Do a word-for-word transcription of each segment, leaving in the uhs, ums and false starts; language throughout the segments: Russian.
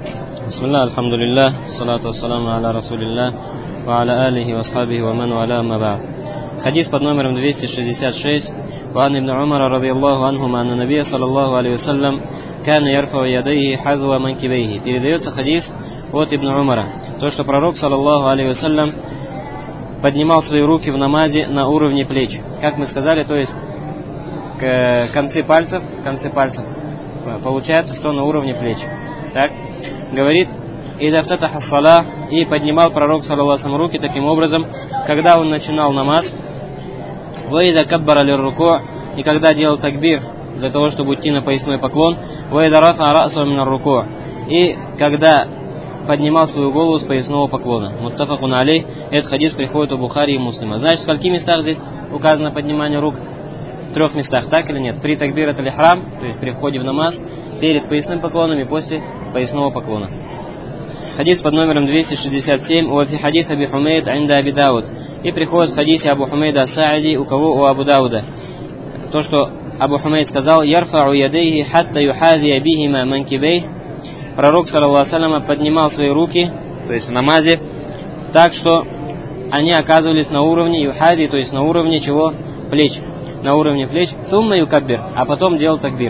Бисмилля, альхамдулиллах, салату вассаламу аля расулиллах, ва аля алихи ва асхабихи ва ман валя амма ба'д. Хадис под номером двести шестьдесят шесть. Ван ибн Умара радийаллаху анхума анна набия саллаллаху алейхи вассалям кана ярфау ядайхи хазва манкибейхи. Передается хадис от ибн Умара, то, что пророк саллаллаху алейхи вассалям поднимал свои руки в намазе на уровне плеч. Как мы сказали, то есть к концы пальцев, концы пальцев получается, что на уровне плеч. Так, говорит, «Ида фтатаха ссалах», и поднимал пророк, саллаллаху алейхи ва саллям, руки таким образом, когда он начинал намаз, «Ва ида каббара лир-руку», и когда делал такбир, для того, чтобы идти на поясной поклон, «Ва ида рафа ра'саху мин-ар-руку», и когда поднимал свою голову с поясного поклона. Муттафакун алейх, этот хадис приходит у Бухари и Муслима. Значит, в скольких местах здесь указано поднимание рук? В трех местах, так или нет? При такбират аль-ихрам, то есть при входе в намаз, перед поясным поклоном и после поясного поклона. Хадис под номером двести шестьдесят семь. Уафи хадис Аби Хумейд инда Аби Дауд. И приходит в хадисе Абу Хумейда ас-Сааиди, у кого? У Абу Дауда. То, что Абу Хумейд сказал, «Ярфау ядейхи хатта юхадия бихима манкибейх». Пророк, саллаллаху алейхи ва саллям, поднимал свои руки, то есть в намазе, так что они оказывались на уровне юхади, то есть на уровне чего? Плеч. На уровне плеч. Сумма юкаббир, а потом делал такбир.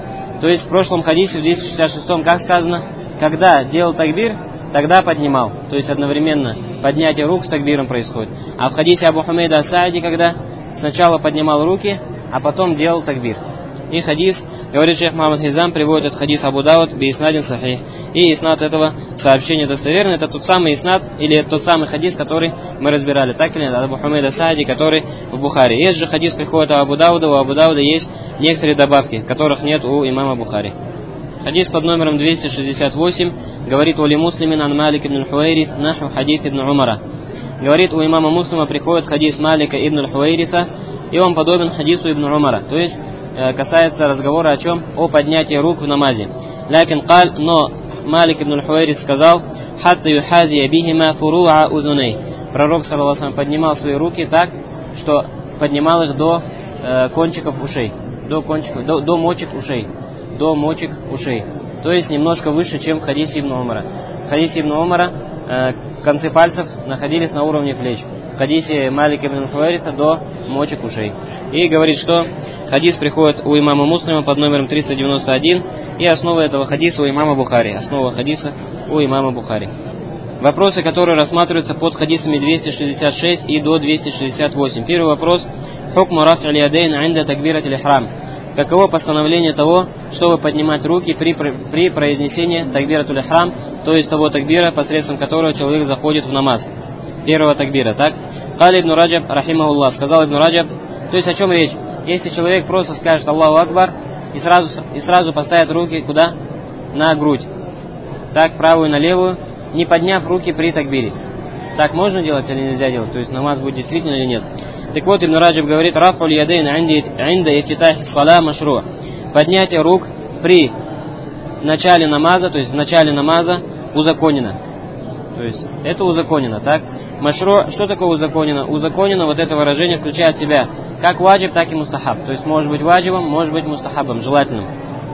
То есть в прошлом хадисе, в двести шестьдесят шестом, как сказано, когда делал такбир, тогда поднимал. То есть одновременно поднятие рук с такбиром происходит. А в хадисе Абу Хумейда ас-Сааиди, когда сначала поднимал руки, а потом делал такбир. И хадис, говорит шейх Мухаммад Хизам, приводит этот хадис Абу Дауд би иснадин сахих. И иснад этого сообщения достоверный. Это тот самый иснад, или тот самый хадис, который мы разбирали. Так или нет? Абу Хумейд ас-Сааиди, который в Бухари. И этот же хадис приходит от Абу Дауда. У Абу Дауда есть некоторые добавки, которых нет у имама Бухари. Хадис под номером двести шестьдесят восемь говорит: «Ули муслимин ан Малик ибн аль-Хувайрис наху хадис ибн Умара». Говорит, у имама Муслима приходит хадис Малика ибн аль-Хувайриса, и он подобен хадису ибн Умара. То есть касается разговора о чем? О поднятии рук в намазе. Лякин каль, но Малик ибн аль-Хувайрис сказал: «Хатта юхадия бихима фуруа узуней». Пророк, саллаллаху алейхи ва саллям, поднимал свои руки так, что поднимал их до э, кончиков ушей. До кончиков, до, до мочек ушей. До мочек ушей. То есть немножко выше, чем в хадисе ибн Умара. В хадисе ибн Умара э, концы пальцев находились на уровне плеч. В хадисе Малика ибн аль-Хувайриса до мочек ушей. И говорит, что хадис приходит у имама Муслима под номером триста девяносто один, и основа этого хадиса у имама Бухари. Основа хадиса у имама Бухари. Вопросы, которые рассматриваются под хадисами двести шестьдесят шесть и до двухсот шестидесяти восьми. Первый вопрос. Хукму раф'и аль-ядейн инда такбират аль-ихрам. Каково постановление того, чтобы поднимать руки при, при произнесении такбират аль-ихрам, то есть того такбира, посредством которого человек заходит в намаз. Первого такбира, так? Кали ибн Раджаб, рахимахуллах, сказал ибн Раджаб, то есть о чем речь? Если человек просто скажет Аллаху Акбар и сразу, и сразу поставит руки куда? На грудь. Так, правую на левую, не подняв руки при такбире. Так можно делать или нельзя делать? То есть намаз будет действительно или нет? Так вот, ибн Раджаб говорит: «Раф'уль ядейн инда ифтитахи ссала машру». Поднятие рук при начале намаза, то есть в начале намаза, узаконено. То есть это узаконено, так? Машру, что такое узаконено? Узаконено, вот это выражение включает в себя как ваджиб, так и мустахаб. То есть может быть ваджибом, может быть мустахабом, желательным.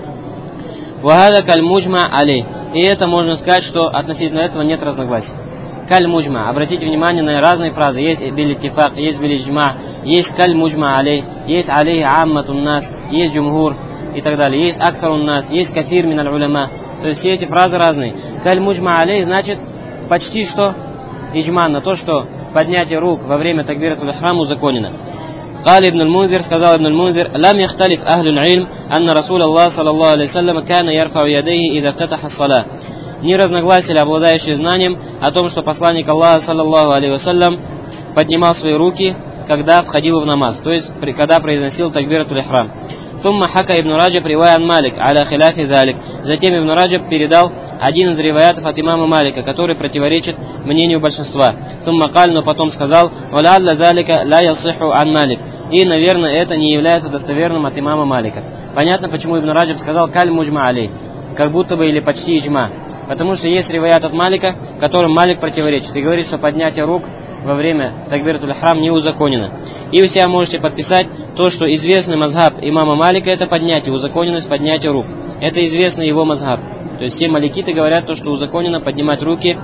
Вахада каль-муджма алей. И это можно сказать, что относительно этого нет разногласий. Каль-муджма. Обратите внимание на разные фразы. Есть биль-иттифак, есть биль-иджма, есть каль-муджма алей, есть алей амматун нас, есть джумгур и так далее. Есть аксарун нас, есть кафир мин аль-уляма. То есть все эти фразы разные. Каль-муджма алей значит почти что иджман, на то, что поднятие рук во время такбират аль-ихрам узаконено. قال ابن المنذر, сказал ابن المنذر: لم يختلف أهل العلم أن رسول الله صلى الله عليه وسلم كان يرفع يديه إذا افتتح الصلاة. Не разногласили обладающие знанием о том, что посланник Аллаха, саллаллаху алейхи вассалям, поднимал свои руки, когда входил в намаз, то есть когда произносил такбират аль-ихрам. ثم حكى ابن رجب رواية عن مالك على خلاف ذلك. Затем ибн Раджаб передал один из риваятов от имама Малика, который противоречит мнению большинства. ثم قال, но потом сказал: وَلَعَلَّ ذَلِكَ لَا يَصِحُ عَنْ مَالِك. И, наверное, это не является достоверным от имама Малика. Понятно, почему ибн Раджаб сказал каль муджма алей, как будто бы или почти иджма. Потому что есть риваят от Малика, которым Малик противоречит и говорит, что поднятие рук во время такбират аль-ихрам не узаконено. И вы себя можете подписать то, что известный мазхаб имама Малика — это поднятие, узаконенность поднятия рук. Это известный его мазхаб. То есть все маликиты говорят то, что узаконено поднимать руки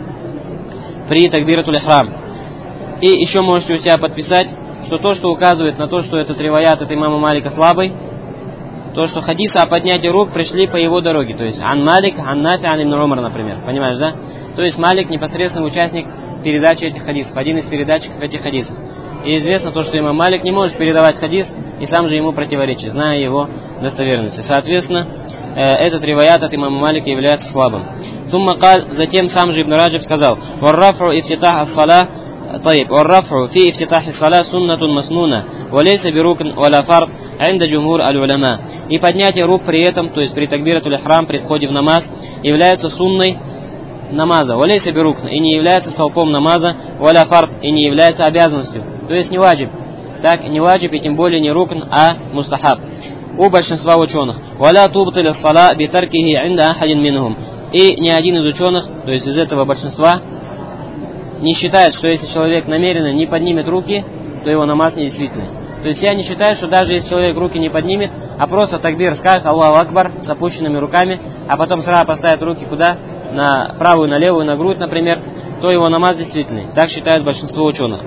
при такбиратуль ихрам. И еще можете у себя подписать, что то, что указывает на то, что этот риваят от имама Малика слабый, то, что хадисы о поднятии рук пришли по его дороге. То есть ан Малик, ан Нафи, ан Ибн Умар, например. Понимаешь, да? То есть Малик непосредственный участник передачи этих хадисов, один из передатчиков этих хадисов. И известно то, что имам Малик не может передавать хадис и сам же ему противоречит, зная его достоверности. Соответственно, этот риваят от имама Малика является слабым. Сумма каль, затем сам же Ибн Раджаб сказал: «Варрафу ифтитах ас-сала, طيب والرفع في افتتاح الصلاة سنة مسنونة وليس بركن ولا فرض عند جمهور العلماء». И поднятие рук при этом, то есть при такбиратуль ихрам, при входе в намаз, является сунной намаза, валейса бирукн, и не является столпом намаза, валя фард, и не является обязанностью, то есть не ваджиб, так, не ваджиб и тем более не рукн, а мустахаб у большинства ученых. Валя тубтиль ас-сала битаркихи инда ахадин минхум. И ни один из ученых, то есть из этого большинства, не считает, что если человек намеренно не поднимет руки, то его намаз недействительный. То есть я не считаю, что даже если человек руки не поднимет, а просто такбир скажет Аллаху Акбар с опущенными руками, а потом сразу поставит руки куда? На правую, на левую, на грудь, например, то его намаз действительный. Так считает большинство ученых.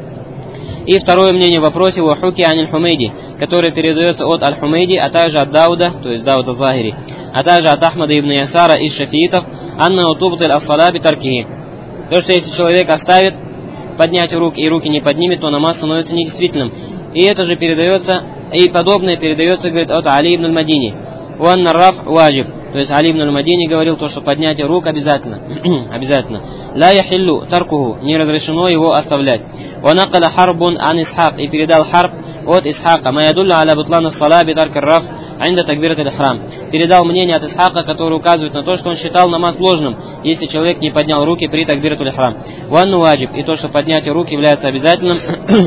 И второе мнение в вопросе «Вахуки аниль Хумейди», которое передается от Аль-Хумейди, а также от Дауда, то есть Дауда Захири, а также от Ахмада ибн Ясара из шафиитов, «Анна утубтиль ас-сала битаркихи». То, что если человек оставит поднять руки и руки не поднимет, то намаз становится недействительным. И это же передается, и подобное передается, говорит, от Али ибн аль-Мадини. «Уанна раф ваджиб». То есть Али ибн аль-Мадини говорил то, что поднятие рук обязательно. Обязательно. «Ла яхиллу таркуху», не разрешено его оставлять. «Ванакаля харбун ан исхак», и передал харб от Исхака. «Ма ядулля аля бутлана ссала битарк ар-раф инда такбират аль-ихрам». Передал мнение от Исхака, который указывает на то, что он считал намаз ложным, если человек не поднял руки при такбират аль-ихрам. «Ванну ваджиб», и то, что поднятие рук является обязательным.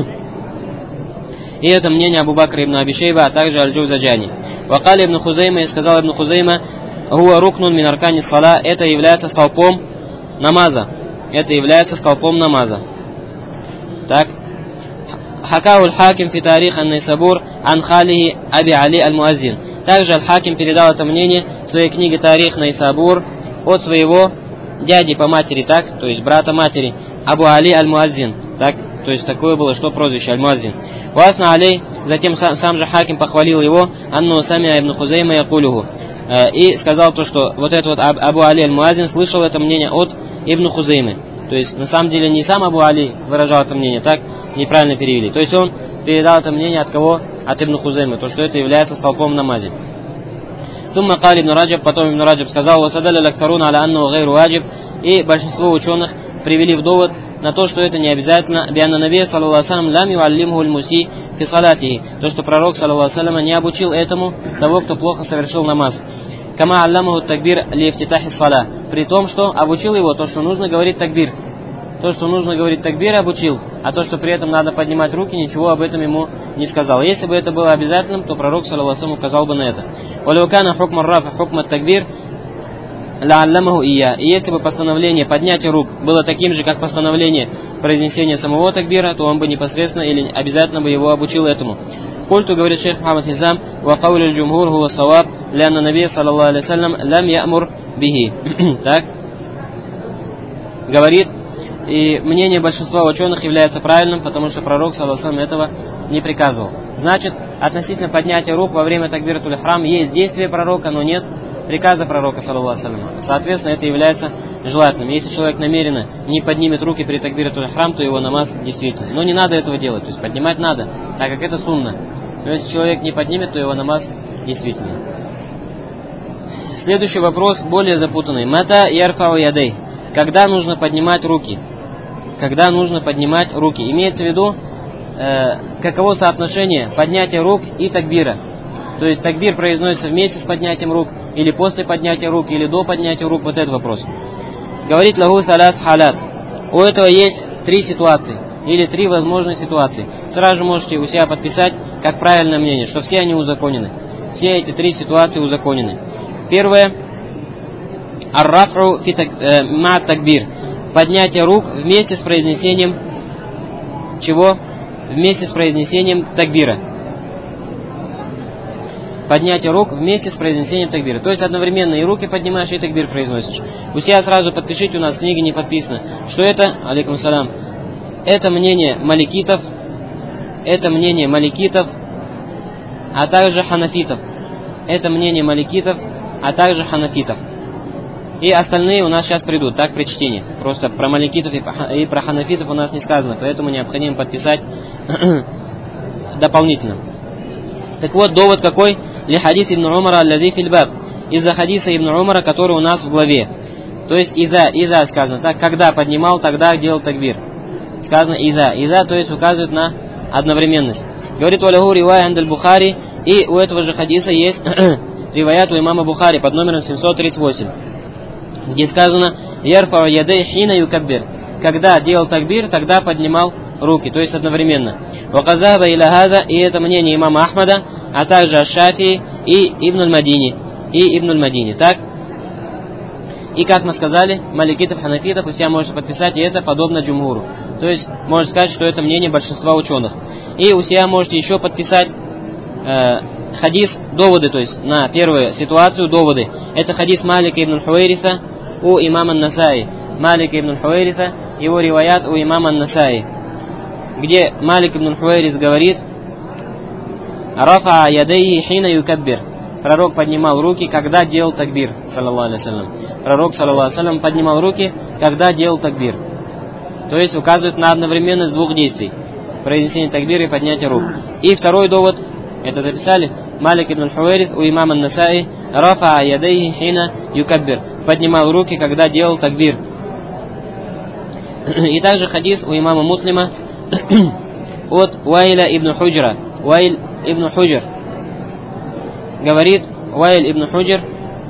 И это мнение Абу Бакра ибн Аби Шейба, а также Аль-Джузаджани. «Вакали ибн Хузейма», и сказал ибн Хузейма: «Хуа рукнун мин аркани ссала», это является столпом намаза. Это является столпом намаза. Так. «Хакау аль-Хаким фи тарих ан-Найсабур ан халихи Аби Али аль-Муаззин». Также аль-Хаким передал это мнение в своей книге «Тарих Найсабур» от своего дяди по матери, так, то есть брата матери, Абу Али аль-Муаззин. Так, то есть такое было, что прозвище аль-Муаззин. «Васна алей», затем сам, сам же Хаким похвалил его, «Анну самия ибн Хузейма якулюху». И сказал то, что вот этот вот Абу Али аль-Муаззин слышал это мнение от Ибн Хузеймы. То есть на самом деле не сам Абу Али выражал это мнение, так неправильно перевели. То есть он передал это мнение от кого? От Ибн Хузеймы, то, что это является столпом в намазе. Сумма кали ибн Раджаб, потом ибн Раджаб сказал: «Васадаля лактаруна аля анну гайру ваджиб», и большинство ученых привели в довод на то, что это не обязательно, бианна наби саллаллаху алейхи ва саллям лам юаллимху аль-муси фи салатихи, то, что пророк саллаллаху алейхи ва саллям не обучил этому того, кто плохо совершил намаз. Кама алламаху такбир ли ифтитахи сала, при том, что обучил его то, что нужно говорить такбир. То, что нужно говорить такбир, обучил, а то, что при этом надо поднимать руки, ничего об этом ему не сказал. Если бы это было обязательным, то пророк саллаллаху алейхи ва саллям указал бы на это. Валюкана хукма рафа хукма такбир ла'алламаху ия. И если бы постановление поднятия рук было таким же, как постановление произнесения самого такбира, то он бы непосредственно или обязательно бы его обучил этому. Культу, говорит шейх Мухаммад Хизам, ва каулю джумхур хуа саваб, лянна наби саллаллаху алейхи ва саллям лам я'мур бихи. Так говорит, и мнение большинства ученых является правильным, потому что пророк саллаллаху алейхи ва саллям этого не приказывал. Значит, относительно поднятия рук во время такбиратуль ихрам есть действие пророка, но нет приказа пророка саллаллаху алейхи ва саллям. Соответственно, это является желательным. Если человек намеренно не поднимет руки при такбиратуль ихрам, то его намаз действительно. Но не надо этого делать, то есть поднимать надо, так как это сунна. Но если человек не поднимет, то его намаз действительно. Следующий вопрос более запутанный. Мата ярфау ядей. Когда нужно поднимать руки? Когда нужно поднимать руки? Имеется в виду, э, каково соотношение поднятия рук и такбира. То есть такбир произносится вместе с поднятием рук, или после поднятия рук, или до поднятия рук. Вот этот вопрос. Говорит лаху салат халат. У этого есть три ситуации, или три возможные ситуации. Сразу же можете у себя подписать, как правильное мнение, что все они узаконены. Все эти три ситуации узаконены. Первое. Ар-рафру ма такбир. Поднятие рук вместе с произнесением чего? Вместе с произнесением такбира. поднятие рук вместе с произнесением такбира. То есть одновременно и руки поднимаешь, и такбир произносишь. У себя сразу подпишите, у нас в книге не подписано, что это, алейкум салям, это мнение маликитов, это мнение маликитов, а также ханафитов. Это мнение маликитов, а также ханафитов. И остальные у нас сейчас придут, так, при чтении. Просто про маликитов и про ханафитов у нас не сказано, поэтому необходимо подписать дополнительно. Так вот, довод какой? Ли хадис ибн Умара аллади фил баб. Из-за хадиса ибн Умара, который у нас в главе. То есть иза, иза сказано, так, когда поднимал, тогда делал такбир. Сказано иза. Иза, то есть указывает на одновременность. Говорит валягу ривая андаль Бухари, и у этого же хадиса есть риваят у имама Бухари под номером семьсот тридцать восемь, где сказано ярфа ядей хина юкаббир. Когда делал такбир, тогда поднимал руки, то есть одновременно. Ваказаба иля хаза, и это мнение имама Ахмада, а также Аш-Шафии и Ибн аль-Мадини. И Ибн аль-Мадини, так? И как мы сказали, маликитов, ханафитов, у себя можете подписать, и это подобно джумгуру. То есть, можно сказать, что это мнение большинства ученых. И у себя можете еще подписать э, хадис, доводы, то есть на первую ситуацию доводы. Это хадис Малика ибн аль-Хуайриса у имама ан-Насаи. Малика ибн аль-Хуайриса, его риваят у имама ан-Насаи, где Малик ибн аль-Хуайрис говорит: «Рафа ядейхи хина юкаббир». Пророк поднимал руки, когда делал такбир, саллаллаху алейхи вассалям. Пророк, саллаллаху алейхи вассалям, поднимал руки, когда делал такбир. То есть указывает на одновременность двух действий: произнесение такбира и поднятие рук. И второй довод, это записали, Малик ибн аль-Хуайрис у имама ан-Насаи: «Рафа ядейхи хина юкаббир». Поднимал руки, когда делал такбир. И также хадис у имама Муслима от Уайля ибн Худжра. Уайль ибн Худжр говорит, Уайль ибн Худжр: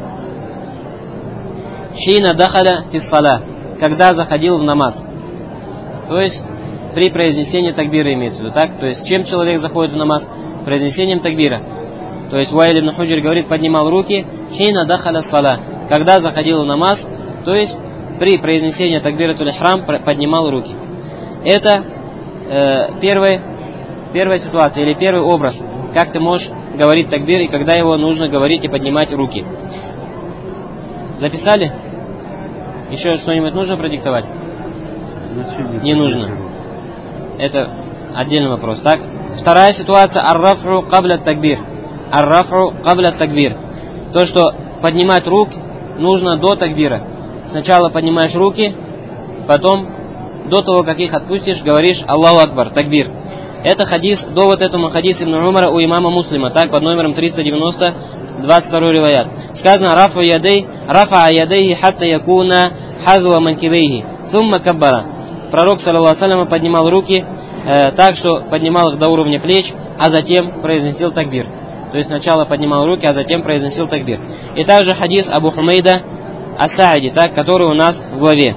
«Хина дахаля фиссала», когда заходил в намаз. То есть при произнесении такбира имеется в виду, так? То есть чем человек заходит в намаз? Произнесением такбира. То есть Уайль ибн Худжр говорит, поднимал руки, хина дахаля ссала, когда заходил в намаз, то есть при произнесении такбиратуль ихрам поднимал руки. Это э, первая, первая ситуация или первый образ, как ты можешь говорить такбир и когда его нужно говорить и поднимать руки. Записали? Еще что-нибудь нужно продиктовать? Не нужно. Это отдельный вопрос, так? Вторая ситуация: ар-рафру кабля такбир. Ар-рафру кабля такбир. То, что поднимать руки нужно до такбира. Сначала поднимаешь руки, потом, до того, как их отпустишь, говоришь Аллаху Акбар, такбир. Это хадис, довод этому хадис ибн Умара у имама Муслима, так, под номером триста девяносто, двадцать второй риваят. Сказано: «Рафа ядей, рафа ядейхи хатта якуна хазва манкибейхи, сумма каббара». Пророк, саллаллаху алейхи ва саллям, поднимал руки э, так, что поднимал их до уровня плеч, а затем произносил такбир. То есть сначала поднимал руки, а затем произносил такбир. И также хадис Абу Хумейда ас-Сааиди, так, который у нас в главе.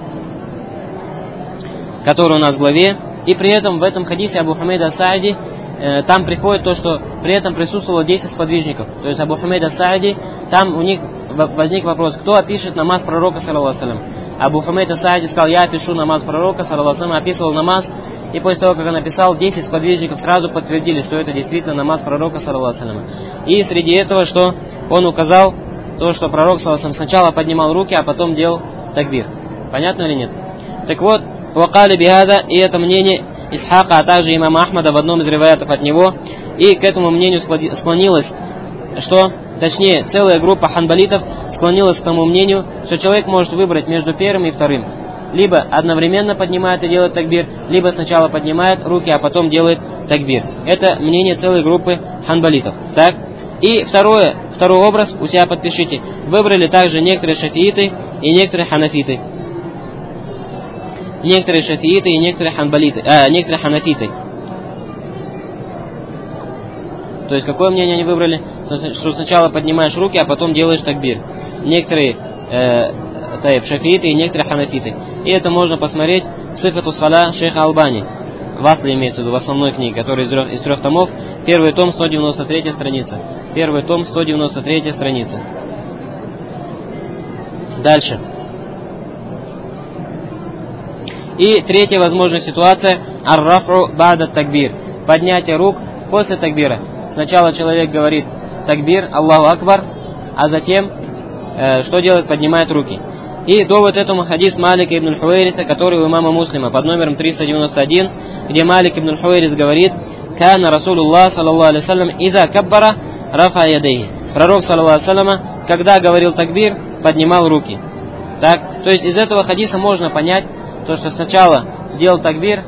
Который у нас в главе. И при этом в этом хадисе Абу Хумейда ас-Сааиди э, там приходит то, что при этом присутствовало десять сподвижников. То есть Абу Хумейда ас-Сааиди, там у них возник вопрос: кто опишет намаз пророка, саллаллаху алейхи ва саллям. Абу Хумейд ас-Сааиди сказал: я опишу намаз пророка, саллаллаху алейхи ва саллям, описывал намаз. И после того, как он написал, десять сподвижников сразу подтвердили, что это действительно намаз пророка, саллаллаху алейхи ва саллям. И среди этого, что он указал, то, что пророк, саллаллаху алейхи ва саллям, сначала поднимал руки, а потом делал такбир. Понятно или нет? Так вот, вакали бихада, и это мнение Исхака, а также имама Ахмада в одном из риваятов от него, и к этому мнению склонилась, что, точнее, целая группа ханбалитов склонилась к тому мнению, что человек может выбрать между первым и вторым. Либо одновременно поднимает и делает такбир, либо сначала поднимает руки, а потом делает такбир. Это мнение целой группы ханбалитов. Так? И второе, второй образ, у себя подпишите, выбрали также некоторые шафииты и некоторые ханафиты. Некоторые шафииты и некоторые ханбалиты, а, некоторые ханафиты. То есть какое мнение они выбрали? Что сначала поднимаешь руки, а потом делаешь такбир. Некоторые э, таиб, шафииты и некоторые ханафиты. И это можно посмотреть в Сифату Сала шейха Албани. В Асле имеется в виду, в основной книге, которая из трех, из трех томов. Первый том, сто девяносто третья страница. Первый том, сто девяносто третья страница. Дальше. И третья возможная ситуация: ар-рафру бада такбир. Поднятие рук после такбира. Сначала человек говорит такбир, Аллаху Акбар, а затем э, что делает? Поднимает руки. И довод этому хадис Малика ибн аль-Хувейриса, который у имама Муслима под номером триста девяносто один, где Малик ибн аль-Хувейрис говорит: «Кана Расулуллах, саллаллаху алейхи вассалям, иза каббара рафа ядейхи». Пророк, саллаллаху алейхи вассалям, когда говорил такбир, поднимал руки. Так, то есть из этого хадиса можно понять, то, что сначала делал такбир,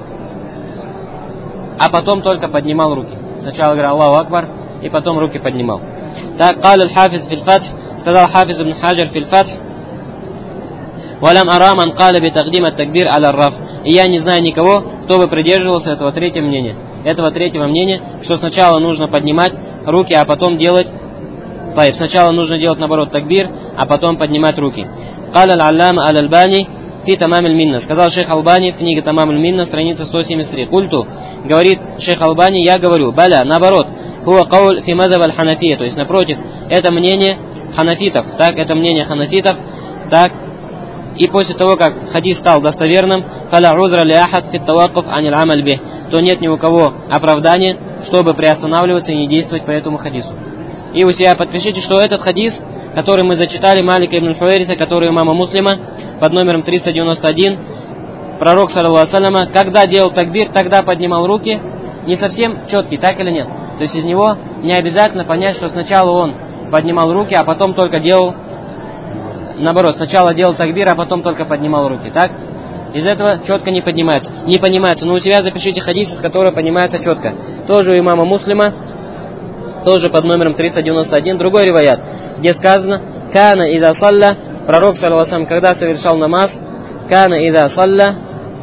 а потом только поднимал руки. Сначала говорил Аллаху Акбар, и потом руки поднимал. Так, قال الحافظ في الفتح, сказал Хафиз ибн Хаджар في الفتح: «Валям ара ман каля би тагдим ат-такбир аля раф». И я не знаю никого, кто бы придерживался этого третьего мнения. Этого третьего мнения, что сначала нужно поднимать руки, а потом делать... Таиб, сначала нужно делать, наоборот, такбир, а потом поднимать руки. «Каля аль-аллама аль-Альбани фи тамам аль-минна». Сказал шейх Албани в книге Тамам аль-Минна, страница сто семьдесят три. «Культу», говорит шейх Албани, я говорю, «Баля», наоборот, «Хуа кауль фи мазаб аль-ханафия». То есть, напротив, это мнение ханафитов. Так, это мнение ханафитов. Так, и после того, как хадис стал достоверным, «Фаля узра ли ахад фит тавакуф анил амаль бих», то нет ни у кого оправдания, чтобы приостанавливаться и не действовать по этому хадису. И у себя подпишите, что этот хадис, который мы зачитали, Малика ибн аль-Хувейриса, который у имама Муслима, под номером триста девяносто один, пророк, саллаллаху алейхи вассалям, когда делал такбир, тогда поднимал руки, не совсем четкий, так или нет? То есть из него не обязательно понять, что сначала он поднимал руки, а потом только делал, наоборот, сначала делал такбир, а потом только поднимал руки, так? Из этого четко не поднимается. Не понимается. Но у себя запишите хадис, из которого понимается четко. Тоже у имама Муслима, тоже под номером триста девяносто один, другой риваят, где сказано: «Кана ида салля», пророк, саллаллаху алейхи вассалям, когда совершал намаз, «Кана ида салля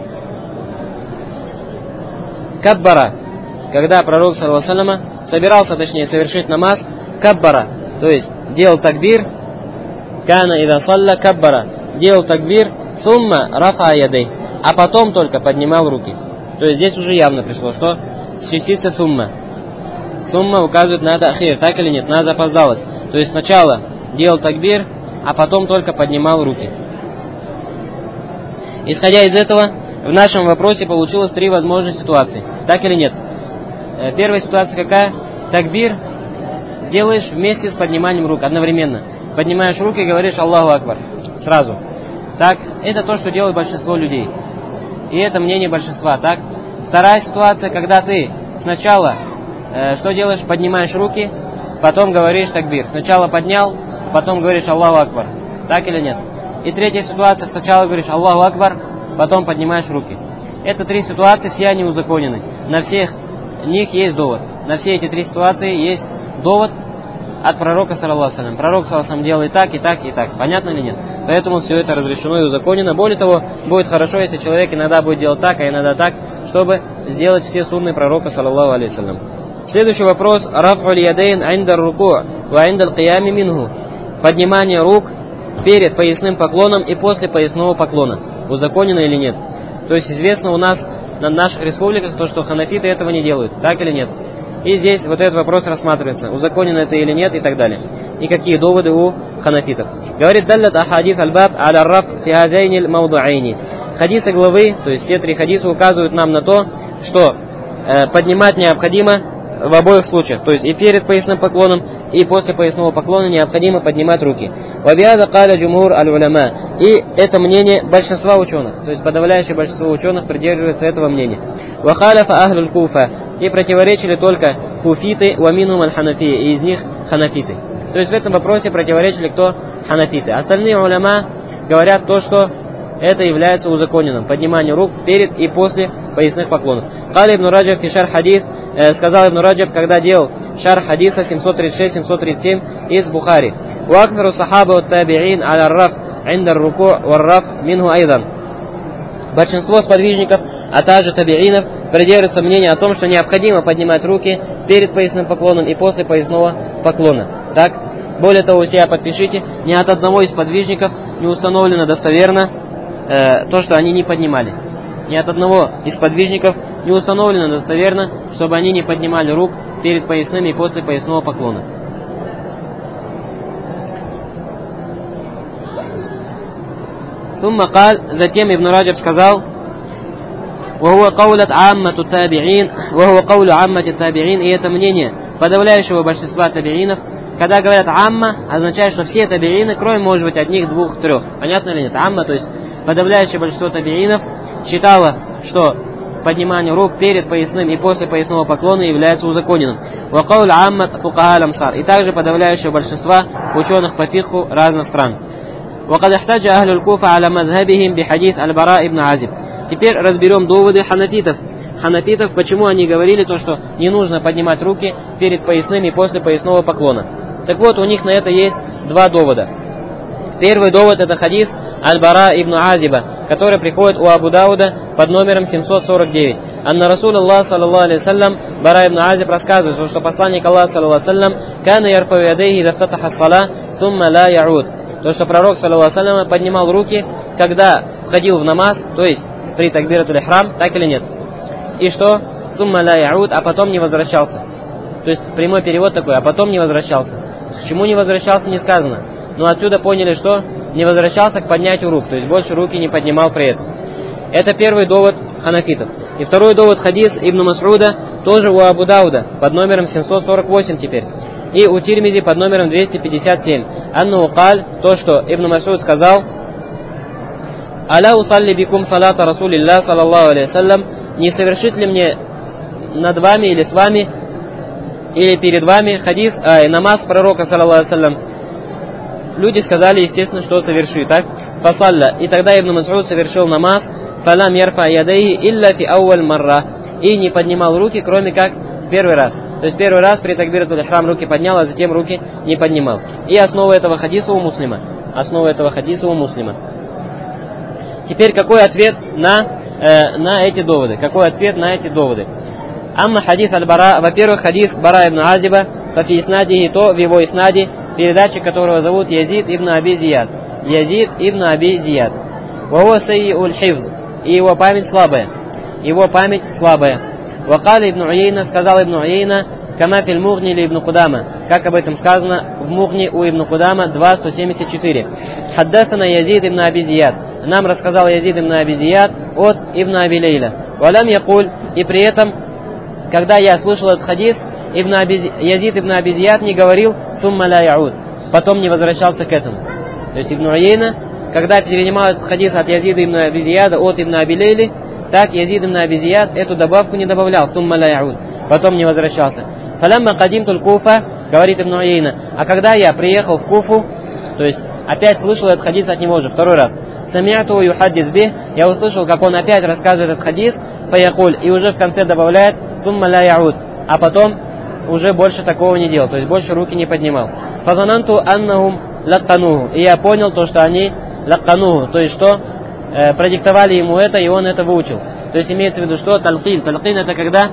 каббара», когда пророк, саллаллаху алейхи вассалям, собирался, точнее, совершить намаз, каббара, то есть делал такбир, «Кана ида салля каббара», делал такбир, «Сумма рафа ядей», а потом только поднимал руки. То есть здесь уже явно пришло, что частица сумма. Сумма указывает на тахир, так или нет, на запоздалость. То есть сначала делал такбир, а потом только поднимал руки. Исходя из этого, в нашем вопросе получилось три возможных ситуации. Так или нет? Первая ситуация какая? Такбир делаешь вместе с подниманием рук, одновременно. Поднимаешь руки и говоришь Аллаху Акбар. Сразу. Так, это то, что делает большинство людей. И это мнение большинства, так? Вторая ситуация, когда ты сначала, э, что делаешь? Поднимаешь руки, потом говоришь такбир. Сначала поднял, потом говоришь Аллаху Акбар. Так или нет? И третья ситуация, сначала говоришь Аллаху Акбар, потом поднимаешь руки. Это три ситуации, все они узаконены. На всех них есть довод. На все эти три ситуации есть довод от пророка, саллаллаху алейхи вассалям. Пророк, саллаллаху алейхи вассалям, делает так, и так, и так. Понятно или нет? Поэтому все это разрешено и узаконено. Более того, будет хорошо, если человек иногда будет делать так, а иногда так, чтобы сделать все сунны пророка, саллаллаху алейхи вассалям. Следующий вопрос. Раф'уль ядейн индар руку' ва индал қиями минху. Поднимание рук перед поясным поклоном и после поясного поклона. Узаконено или нет? То есть известно у нас на наших республиках то, что ханафиты этого не делают. Так или нет? И здесь вот этот вопрос рассматривается, узаконено это или нет и так далее. И какие доводы у ханафитов. Говорит, даллят ахадис аль-баб аля раф фи хадайни аль-маудуайни. Хадисы главы, то есть все три хадиса указывают нам на то, что э, поднимать необходимо в обоих случаях. То есть и перед поясным поклоном, и после поясного поклона необходимо поднимать руки. Вабиада каля джумур аль-уляма. И это мнение большинства ученых. То есть подавляющее большинство ученых придерживается этого мнения. Вахаляфа ахлюль куфа. И противоречили только куфиты уаминум аль-ханафия. И из них ханафиты. То есть в этом вопросе противоречили кто? Ханафиты. Остальные уляма говорят то, что это является узаконенным. Поднимание рук перед и после поясных поклонов. Кали ибн Раджаб фи шарх хадис, э, сказал ибн Раджаб, когда делал шарх хадиса семьсот тридцать шесть семьсот тридцать семь из Бухари. Уаксару сахаба от табиин аля раф индар руку вар раф минху айдан. Большинство сподвижников, а также табиинов, придерживаются мнения о том, что необходимо поднимать руки перед поясным поклоном и после поясного поклона. Так? Более того, у себя подпишите, ни от одного из подвижников не установлено достоверно э, то, что они не поднимали. Ни от одного из подвижников не установлено достоверно, чтобы они не поднимали рук перед поясным и после поясного поклона. Сумма каль, затем Ибн Раджаб сказал, وهو قولة عامة التابعين وهو قول عامة التابعين, и это мнение подавляющего большинства табиинов, когда говорят амма, означает, что все табиины, кроме, может быть, одних, двух, трех. Понятно или нет? Амма, то есть подавляющее большинство табиинов считало, что поднимание рук перед поясным и после поясного поклона является узаконенным. Вакауль аммат фукаха аль-амсар. И также подавляющее большинство ученых по фикху разных стран. وقد احتج أهل الكوفة على مذهبهم بحديث البراء ابن عازب. Теперь разберем доводы ханафитов. Ханафитов, почему они говорили то, что не нужно поднимать руки перед поясным и после поясного поклона. Так вот, у них на это есть два довода. Первый довод — это хадис Аль-Бара ибн Азиба, который приходит у Абу Дауда под номером семьсот сорок девять. Анна Расул Аллах, саллаллаху алейхи вассалям, Бара ибн Азиб рассказывает, что посланник Аллаха, саллаллаху алейхи вассалям, кана ярфау ядайхи идза фтатаха ас-сала, сумма ла яуд. То, что пророк, саллаллаху алейхи вассалям, поднимал руки, когда входил в намаз, то есть при такбиратуль ихрам, так или нет? И что? Сумма ла яуд, а потом не возвращался. То есть прямой перевод такой, а потом не возвращался. К чему не возвращался, не сказано. Но отсюда поняли, что не возвращался к поднятию рук, то есть больше руки не поднимал при этом. Это первый довод ханафитов. И второй довод — хадис Ибн Мас'уда, тоже у Абу Дауда, под номером семьсот сорок восемь теперь. И у Тирмизи под номером двести пятьдесят семь. Анну каль, то, что Ибн Мас'уд сказал: «Аля усалли бикум салата Расулилля, саллаллаху алейхи вассалям, не совершит ли мне над вами или с вами, или перед вами хадис, а, намаз пророка, саллаллаху алейхи вассалям?» Люди сказали, естественно, что соверши, так? Фасалля. И тогда Ибн Мас'уд совершил намаз, фалам ярфа ядайхи илля фи ауаль марра. И не поднимал руки, кроме как первый раз. То есть первый раз при такбиратуль ихрам руки поднял, а затем руки не поднимал. И основа этого хадиса у муслима. Основа этого хадиса у муслима. Теперь какой ответ на, э, на эти доводы? Какой ответ на эти доводы? Амма хадис аль-Бара. Во-первых, хадис Бара ибн Азиба, фафи иснади, и то в его иснаде, передачи которого зовут Язид ибн Аби Зияд. Язид ибн Аби Зияд. Вао саййуль хифз. И его память слабая. Его память слабая. Вакали ибн Уейна, сказал ибн Уейна, кама фил Мугни ли ибн Кудама. Как об этом сказано в Мугни у ибн Кудама два сто семьдесят четыре. Хаддасана Язид ибн Аби Зияд. Нам рассказал Язид ибн Аби Зияд от ибн Аби Лейла. Валям якуль. И при этом, когда я слышал этот хадис, Ибн Аби, Язид ибн Аби Зияд не говорил «сумма ла яуд», потом не возвращался к этому. То есть Ибн Уейна, когда перенимал этот хадис от Язида ибн Аби Зияда от Ибн Аби Лейли, так Язид ибн Аби Зияд эту добавку не добавлял «сумма ла яуд», потом не возвращался. «Фалямма кадимтуль Куфа», говорит Ибн Уейна, а когда я приехал в Куфу, то есть опять слышал этот хадис от него уже второй раз, «сами'ту юхаддис бих», я услышал, как он опять рассказывает этот хадис, «фаякуль», и уже в конце добавляет «сумма ла яуд», а потом уже больше такого не делал, то есть больше руки не поднимал. Фазананту аннахум лаккануху. И я понял то, что они лаккануху, то есть что э, продиктовали ему это, и он это выучил. То есть имеется в виду, что талкин. Талкин — это когда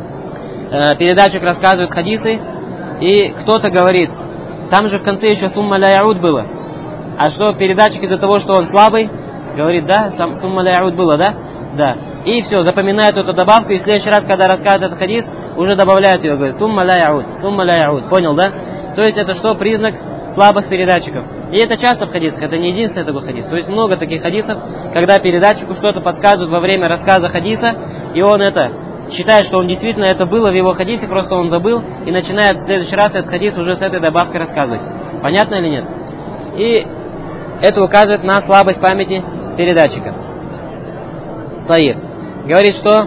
э, передатчик рассказывает хадисы, и кто-то говорит, там же в конце еще сумма ля яуд было. А что передатчик из-за того, что он слабый, говорит, да, сумма ля яуд было, да? Да. И все, запоминает эту добавку, и в следующий раз, когда рассказывает этот хадис, уже добавляет ее, говорит, сумма ля яуд, сумма ля яуд. Понял, да? То есть это что? Признак слабых передатчиков. И это часто в хадисах, это не единственный такой хадис. То есть много таких хадисов, когда передатчику что-то подсказывают во время рассказа хадиса, и он это считает, что он действительно это было в его хадисе, просто он забыл, и начинает в следующий раз этот хадис уже с этой добавкой рассказывать. Понятно или нет? И это указывает на слабость памяти передатчика. Таир. Говорит, что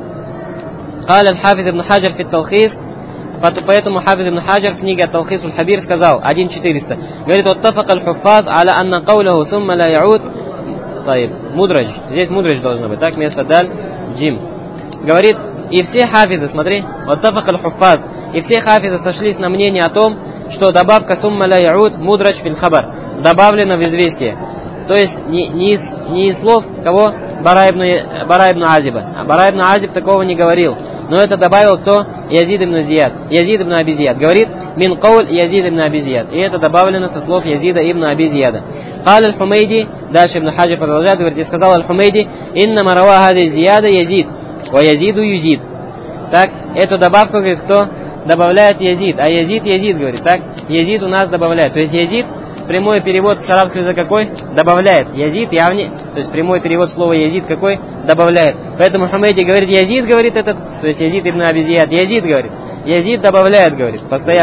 قال الحافظ ابن حجر في التلخيص, поэтому Хафиз ибн Хаджар в книге Талхис аль-Хабир сказал, один четыреста, говорит, «Оттафак аль-Хуффаз аля анна каулаху сумма ла яуд». Таиб. Мудрадж. Здесь мудрадж должно быть. Так, вместо даль, джим. Говорит, и все хафизы, смотри, «Оттафак аль-Хуффаз», и все хафизы сошлись на мнение о том, что добавка сумма ла яуд мудрадж фил хабар, добавлена в известие. То есть не, не, из, не из слов кого? Бара ибн, Бара ибн Азиба. А Бара ибн Азиб такого не говорил. Но это добавил кто? Язид ибн Зияд. Язид ибн Аби Зияд. Говорит, мин кауль Язид ибн Аби Зияд. И это добавлено со слов Язида ибн Аби Зияда. Кал аль-Хумейди, дальше ибн Хаджар продолжает, говорит, и сказал аль-Хумейди, инна марава хади Зияда Язид, ва Язиду Юзид. Так, эту добавку, говорит, кто? Добавляет Язид. А Язид, Язид, говорит, так? Язид у нас добавляет. То есть Язид, прямой перевод с арабского языка какой? Добавляет. Язид явни, то есть прямой перевод слова Язид какой? Добавляет. Поэтому Хумейди говорит, Язид, говорит этот, то есть Язид ибн Аби Зияд, Язид говорит. Язид добавляет, говорит, постоянно.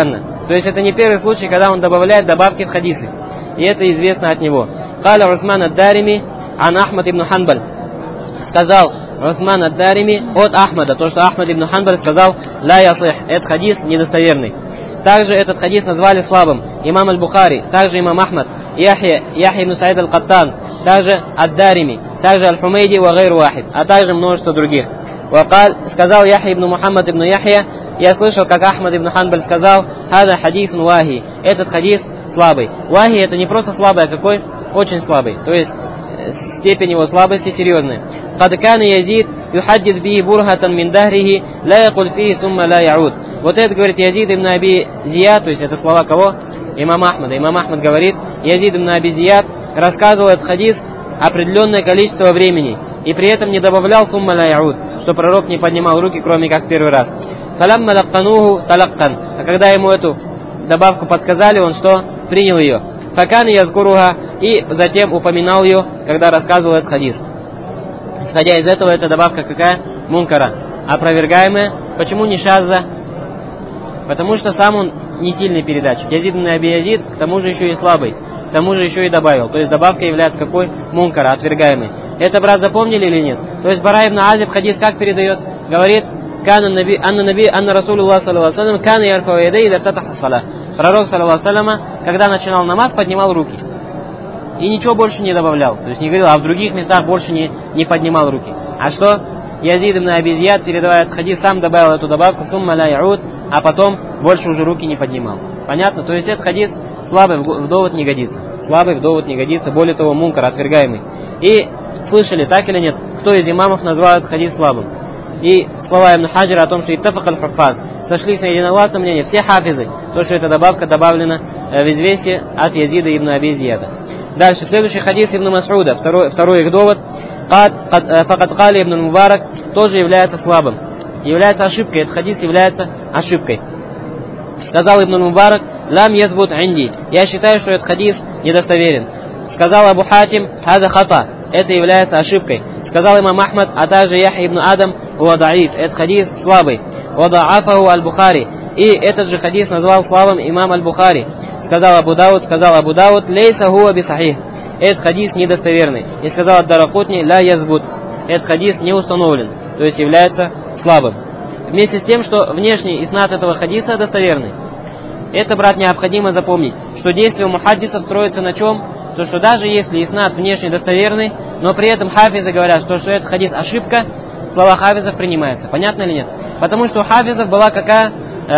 То есть это не первый случай, когда он добавляет добавки в хадисы. И это известно от него. Каля Усман ад-Дарими ан Ахмад ибн Ханбаль. Сказал Усман ад-Дарими от Ахмада, то, что Ахмад ибн Ханбаль сказал, ла ясих, этот хадис недостоверный. Также этот хадис назвали слабым имам аль-Бухари, также имам Ахмад, Яхья, Яхья ибн Саид аль-Каттан, также ад-Дарими, также аль-Хумейди ва гайру вахид, а также множество других. Вакаль, сказал Яхья ибн Мухаммад ибн Яхья, я слышал, как Ахмад ибн Ханбаль сказал, хада хадисун вахи, этот хадис слабый. Вахи это не просто слабый, а какой? Очень слабый. То есть степень его слабости серьезная. Кад кана Язид юхаддис биhi бурхатан мин дахрихи, ла якуль фихи сумма ла яуд. Вот это говорит Язид ибн Аби Зияд, то есть это слова кого? Имам Ахмада. Имам Ахмад говорит, Язид ибн Аби Зияд рассказывал этот хадис определенное количество времени, и при этом не добавлял сумма ла яуд, что пророк не поднимал руки, кроме как в первый раз. Фалямма лаккануху талаккан. А когда ему эту добавку подсказали, он что? Принял ее. Факан язкуруха, и затем упоминал ее, когда рассказывал этот хадис. Исходя из этого, эта добавка какая? Мункара. Опровергаемая. Почему не шаза? Потому что сам он не сильный передатчик. Язид ибн Аби Язид, к тому же еще и слабый. К тому же еще и добавил. То есть добавка является какой? Мункара, отвергаемой. Это, брат, запомнили или нет? То есть Бара ибн Азиб хадис как передает? Говорит, Канна наби, анна наби, анна Расулуллах саллаллаху алейхи ва саллям, канна ярфау ядей ида фтатаха ссалах. Пророк, саллаллаху алейхи ва саллям, когда начинал намаз, поднимал руки. И ничего больше не добавлял. То есть не говорил, а в других местах больше не, не поднимал руки. А что? Язид ибн Аби Зияд, передавая этот хадис, сам добавил эту добавку, сумма ла яуд, а потом больше уже руки не поднимал. Понятно? То есть этот хадис слабый, в довод не годится. Слабый в довод не годится, более того, мункар, отвергаемый. И слышали, так или нет, кто из имамов назвал этот хадис слабым? И слова Ибн Хаджира о том, что иттафак аль-хуффаз, сошлись на единогласном мнении все хафизы, то, что эта добавка добавлена в известие от Язида ибн Аби Зияда. Дальше, следующий хадис Ибн Мас'уда, второй, второй их довод, факат кали ибн Мубарак, тоже является слабым, является ошибкой, этот хадис является ошибкой. Сказал Ибн Мубарак, лам язбут инди, я считаю, что этот хадис недостоверен. Сказал Абу Хатим, хаза хата, это является ошибкой. Сказал имам Ахмад, а также Яхья ибн Адам, хуа даиф, этот хадис слабый. Ва да'афаху аль-Бухари, и этот же хадис назвал слабым имам аль-Бухари. Сказал Абу Дауд, сказал Абу Дауд, лейса хуа бисахих, этот хадис недостоверный. И сказал ад-Даракутни, ла язбут, этот хадис не установлен, то есть является слабым. Вместе с тем, что внешний иснад этого хадиса достоверный. Это, брат, необходимо запомнить, что действие мухаддисов строится на чем? То, что даже если иснад внешне достоверный, но при этом хафизы говорят, что, что этот хадис ошибка, слова хафизов принимаются. Понятно или нет? Потому что у хафизов была какая?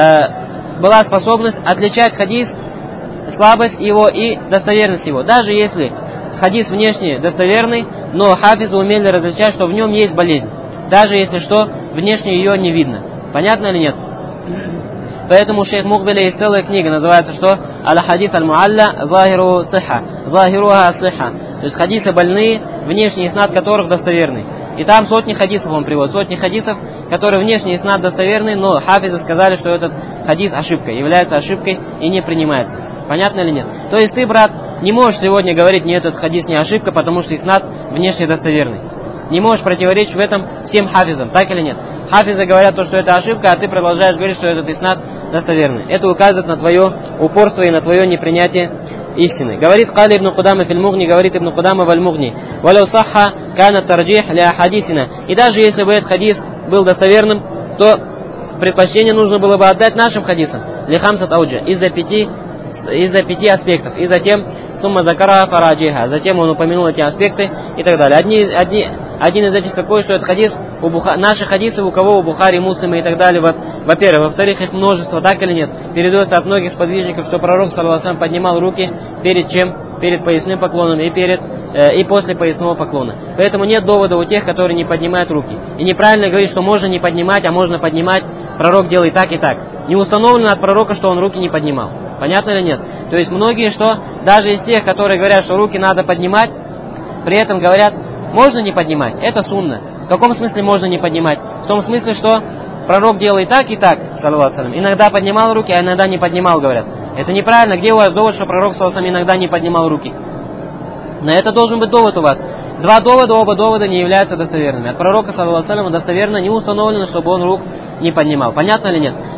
Э, была способность отличать хадис, слабость его и достоверность его. Даже если хадис внешне достоверный, но хафизы умели различать, что в нем есть болезнь. Даже если что, внешне ее не видно. Понятно или нет? Поэтому у шейх Мукбиля есть целая книга, называется что? Аль-Хадис аль-Муалля Захиру Сиха. Захируха Сиха. То есть хадисы больные, внешний иснад которых достоверный. И там сотни хадисов он приводит. Сотни хадисов, которые внешний иснад достоверный, но хафизы сказали, что этот хадис ошибкой, является ошибкой и не принимается. Понятно или нет? То есть ты, брат, не можешь сегодня говорить, нет, этот хадис не ошибка, потому что иснад внешне достоверный. Не можешь противоречить в этом всем хафизам, так или нет? Хафизы говорят то, что это ошибка, а ты продолжаешь говорить, что этот иснад достоверный. Это указывает на твое упорство и на твое непринятие истины. Говорит Кали ибн Кудама фил Мугни, говорит ибн Кудама валь Мугни, валяу сахха кана тарджих ля хадисина. И даже если бы этот хадис был достоверным, то предпочтение нужно было бы отдать нашим хадисам. Лихамсат ауджа, из-за пяти, из-за пяти аспектов. И затем сумма закара фараджиха. Затем он упомянул эти аспекты и так далее. Одни, одни, один из этих какой, что это хадис, у Буха... наши хадисы у кого, у Бухари, Муслима и так далее, во-первых. Во-вторых, их множество, так или нет. Передается от многих сподвижников, что пророк, саллаллаху алейхи ва саллям, поднимал руки перед чем? Перед поясным поклоном и, перед, э, и после поясного поклона. Поэтому нет довода у тех, которые не поднимают руки. И неправильно говорить, что можно не поднимать, а можно поднимать. Пророк делает так и так. Не установлено от пророка, что он руки не поднимал. Понятно или нет? То есть многие, что даже из тех, которые говорят, что руки надо поднимать, при этом говорят, можно не поднимать. Это сунна. В каком смысле можно не поднимать? В том смысле, что пророк делает так и так, саллаллаху алейхи ва саллям. Иногда поднимал руки, а иногда не поднимал, говорят. Это неправильно. Где у вас довод, что пророк, саллаллаху алейхи ва саллям, иногда не поднимал руки? На это должен быть довод у вас. Два довода, оба довода не являются достоверными. От пророка, саллаллаху алейхи ва саллям, достоверно не установлено, чтобы он рук не поднимал. Понятно или нет?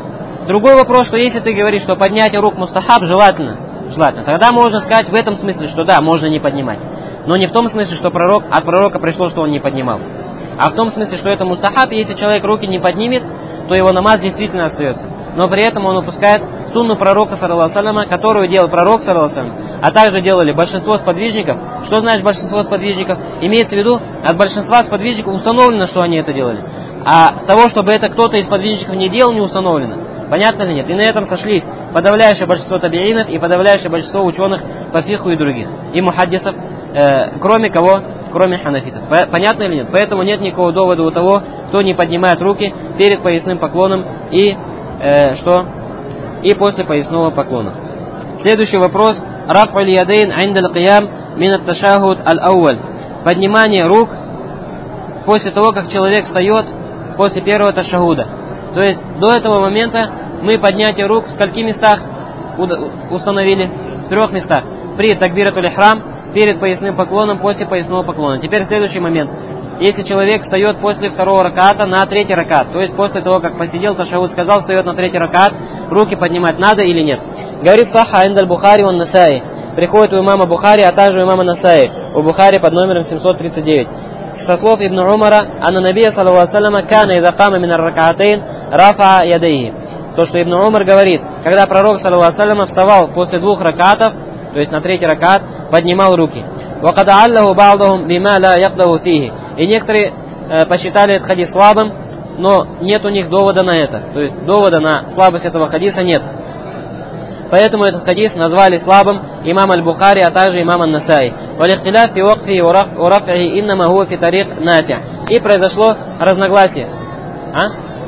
Другой вопрос, что если ты говоришь, что поднятие рук мустахаб желательно, желательно, тогда можно сказать в этом смысле, что да, можно не поднимать. Но не в том смысле, что пророк, от пророка пришло, что он не поднимал. А в том смысле, что это мустахаб, если человек руки не поднимет, то его намаз действительно остается. Но при этом он упускает сунну пророка, саллаллаху алейхи ва саллям, которую делал пророк, саллаллаху алейхи ва саллям, а также делали большинство сподвижников. Что значит большинство сподвижников? Имеется в виду, от большинства сподвижников установлено, что они это делали. А того, чтобы это кто-то из сподвижников не делал, не установлено. Понятно ли нет? И на этом сошлись подавляющее большинство табиинов и подавляющее большинство ученых по фиху и других. И мухаддисов, э, кроме кого? Кроме ханафитов. Понятно или нет? Поэтому нет никакого довода у того, кто не поднимает руки перед поясным поклоном и э, что? И после поясного поклона. Следующий вопрос. Раф'уль ядейн индаль киям мин ат-ташахуд аль-ауваль. Поднимание рук после того, как человек встает после первого ташахуда. То есть до этого момента мы поднятие рук в скольких местах установили? В трех местах. При такбиратуль ихрам, перед поясным поклоном, после поясного поклона. Теперь следующий момент. Если человек встает после второго раката на третий ракат, то есть после того, как посидел ташахуд, сказал, встает на третий ракат, руки поднимать надо или нет? Говорит Саха индаль Бухари он Насаи. Приходит у имама Бухари, а также у имама Насаи. У Бухари под номером семьсот тридцать девять. Со слов Ибн Умара, анна набия саллаллаху алейхи ва саллям кана иза кама мин ар-ракатейн рафа ядейхи. То, что Ибн Умар говорит, когда пророк саллаллаху алейхи ва саллям вставал после двух ракатов, то есть на третий ракат, поднимал руки. وَقَدْ عَلَّهُ بَعْضُهُمْ بِمَا لَا يَقْدَهُ فِيهِ. И некоторые э, посчитали этот хадис слабым, но нет у них довода на это. То есть довода на слабость этого хадиса нет. Поэтому этот хадис назвали слабым имам аль-Бухари, а также имам ан-Насаи. وَالْإِخْتِلَافِ فِي وَقْفِهِ وَرَفْعِهِ إِنَّمَا هُوَ فِي طَرِيقٍ نَافِعٍ. И произошло разногласие. А?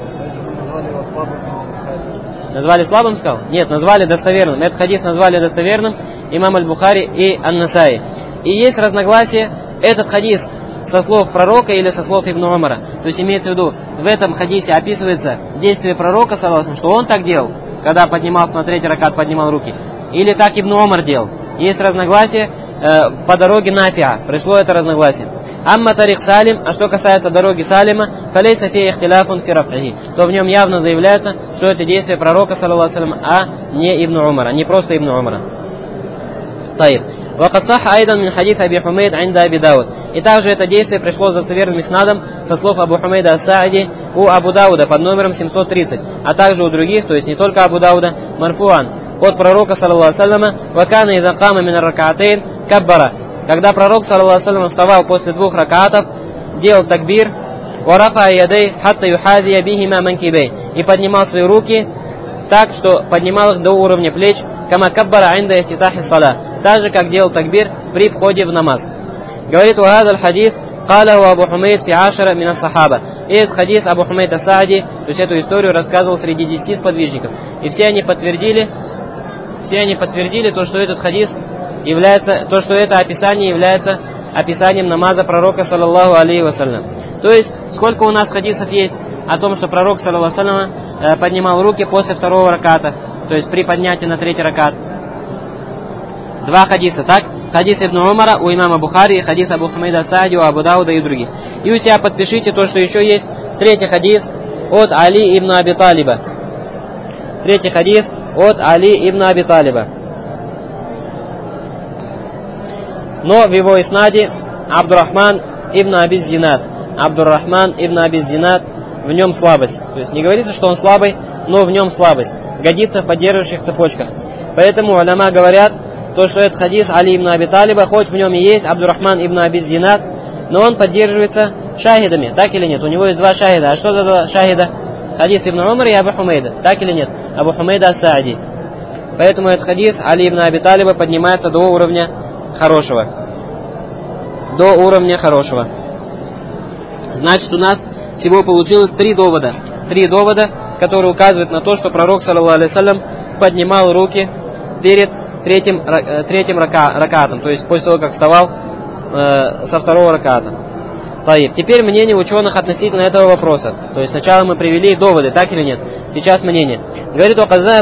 Назвали слабым, сказал? Нет, назвали достоверным. Этот хадис назвали достоверным имам аль-Бухари и ан-Насаи. И есть разногласие, этот хадис со слов пророка или со слов Ибн Умара. То есть имеется в виду, в этом хадисе описывается действие пророка, саллаллаху, что он так делал, когда поднимался на третий ракат, поднимал руки. Или так Ибн Умар делал. Есть разногласие э, по дороге Нафиа. Пришло это разногласие. Амма тарих Салим, а что касается дороги Салима, фалейса фи ихтиляфун фи раф'ихи, то в нем явно заявляется, что это действие пророка, саллаллаху алейхи ва саллям, а не Ибн Умара, не просто Ибн Умара. Таиб. وقد صح أيضا من حديث أبي حميد عند أبي داود. И также это действие пришло за достоверным иснадом со слов Абу Хумейда ас-Сааиди у Абу Дауда под номером семьсот тридцать, а также у других, то есть не только Абу Дауда, марфуан от пророка саллаллаху алейхи ва саллям, ва кана иза кама мин ар-ракатейн каббара. Когда пророк саллаллаху алейхи ва саллям вставал после двух ракатов, делал такбир, ва рафа ядей хатта юхадия бихима манкибей, и поднимал свои руки так, что поднимал их до уровня плеч, кама каббара инда ихтитахи саля, так же, как делал такбир при входе в намаз. Говорит, «Вахад аль-хадис, калаху Абу Хумейд фи ашара мина сахаба». И этот хадис Абу Хумейд ас-Саади, то есть эту историю рассказывал среди десяти сподвижников. И все они подтвердили, все они подтвердили то, что этот хадис является, то, что это описание является описанием намаза пророка, саллаллаху алейхи ва саллям. То есть, сколько у нас хадисов есть о том, что пророк, саллаллаху алейхи ва саллям, поднимал руки после второго раката, то есть при поднятии на третий ракат. Два хадиса, так? Хадис Ибн Умара у имама Бухари и хадис Абу Хумейда ас-Саади у Абу Дауда и других. И у себя подпишите то, что еще есть третий хадис от Али ибн Аби Талиба. Третий хадис от Али ибн Аби Талиба. Но в его иснаде Абдуррахман ибн Аби Зинад. Абдуррахман ибн Аби Зинад, в нем слабость. То есть не говорится, что он слабый, но в нем слабость. Годится в поддерживающих цепочках. Поэтому уляма говорят, то, что этот хадис Али ибн Аби Талиба, хоть в нем и есть Абдуррахман ибн Аби Зинад, но он поддерживается шахидами, так или нет? У него есть два шахида. А что за два шахида? Хадис Ибн Умар и Абу Хумейда, так или нет? Абу Хумейда ас-Саади. Поэтому этот хадис Али ибн Аби Талиба поднимается до уровня хорошего. До уровня хорошего. Значит, у нас всего получилось три довода. Три довода, которые указывают на то, что пророк, саллаллаху алейхи ва саллям, поднимал руки перед третьим, третьим рака, ракатом, то есть после того, как вставал э, со второго раката. Таиб. Теперь мнение ученых относительно этого вопроса. То есть сначала мы привели доводы, так или нет? Сейчас мнение. Говорит,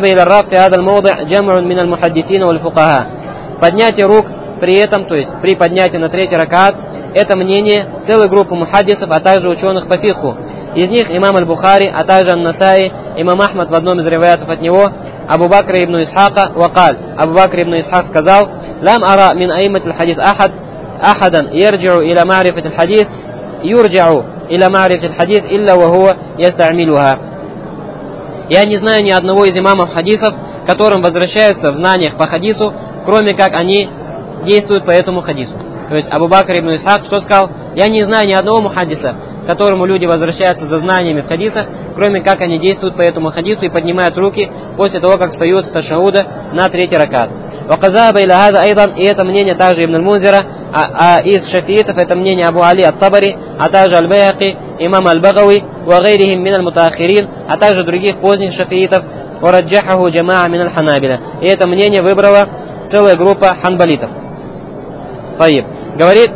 поднятие рук при этом, то есть при поднятии на третий ракат, это мнение целой группы мухаддисов, а также ученых по фикху. Из них имам аль-Бухари, а также ан-Насаи имам Ахмад в одном из риваятов от него, Абу Бакр ибн Исхака, вакаль, Абу Бакр ибн Исхак сказал, лам ара мин аимат аль-хадис ахад, ахадан ярджиу иля ма'рифат аль-хадис, юрджиу иля ма'рифат аль-хадис, илля ва хуа ястамилуха. Я не знаю ни одного из имамов хадисов, которым возвращаются в знаниях по хадису, кроме как они действуют по этому хадису. То есть Абу Бакр ибн Исхак что сказал? Я не знаю ни одного мухаддиса, к которому люди возвращаются за знаниями в хадисах, кроме как они действуют по этому хадису и поднимают руки после того, как встают с ташахуда на третий ракат. Ваказаба иля хаза айдан, и это мнение также Ибн аль-Мунзира, а, а из шафиитов это мнение Абу Али ат-Табари, а также аль-Байхаки, имам аль-Багави, вагайрихим мин аль-Мутаахирин, а также других поздних шафиитов, вараджахаху джамаа мин аль-Ханабиля. И это мнение выбрала целая группа ханбалитов. Таиб. Говорит,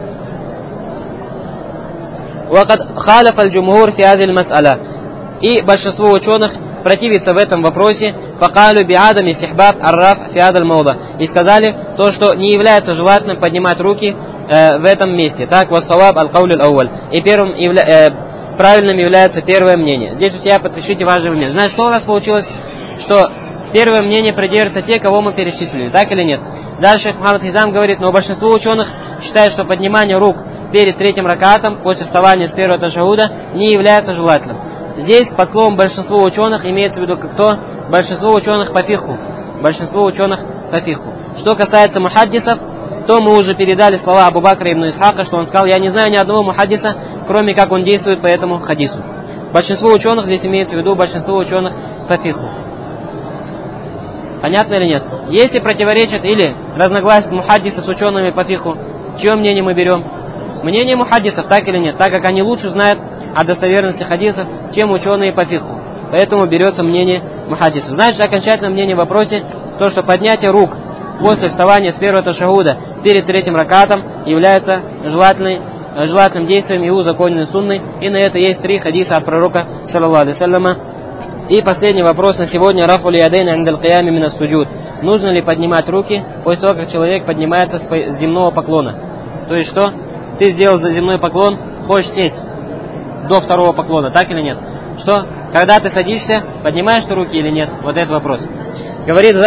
وقد خالف الجمهور في هذه المسألة. И большинство ученых противится в этом вопросе, فقالوا بعدم استحباب الرفع في هذا الموضع. И сказали то, что не является желательным поднимать руки э, в этом месте. Так, والصواب القول الأول. И первым явля, э, правильным является первое мнение. Здесь у себя подпишите важный момент. Значит, что у нас получилось? Что первое мнение придерживаются те, кого мы перечислили, так или нет? Дальше Мухаммад Хизам говорит, но большинство ученых считают, что поднимание рук перед третьим ракатом, после вставания с первого ташахуда, не является желательным. Здесь под словом большинство ученых имеется в виду кто? Большинство ученых по фиху. Большинство ученых по фиху. Что касается мухаддисов, то мы уже передали слова Абу Бакра ибн Исхака, что он сказал, я не знаю ни одного мухаддиса, кроме как он действует по этому хадису. Большинство ученых здесь имеется в виду большинство ученых по фиху. Понятно или нет? Если противоречат или разногласят мухаддисы с учеными по фиху, чье мнение мы берем? Мнение мухаддисов, так или нет? Так как они лучше знают о достоверности хадисов, чем ученые по фиху. Поэтому берется мнение мухаддисов. Значит, окончательное мнение в вопросе, то, что поднятие рук после вставания с первого ташахуда перед третьим ракатом является желательной, желательным действием и узаконенной сунной. И на это есть три хадиса от пророка, саллаллаху алейхи вассаляма. И последний вопрос на сегодня. Рафуль ядейн индаль киями мин ас-суджуд. Нужно ли поднимать руки после того, как человек поднимается с земного поклона? То есть что? Ты сделал земной поклон, хочешь сесть до второго поклона, так или нет? Что? Когда ты садишься, поднимаешь ты руки или нет? Вот этот вопрос. Говорит,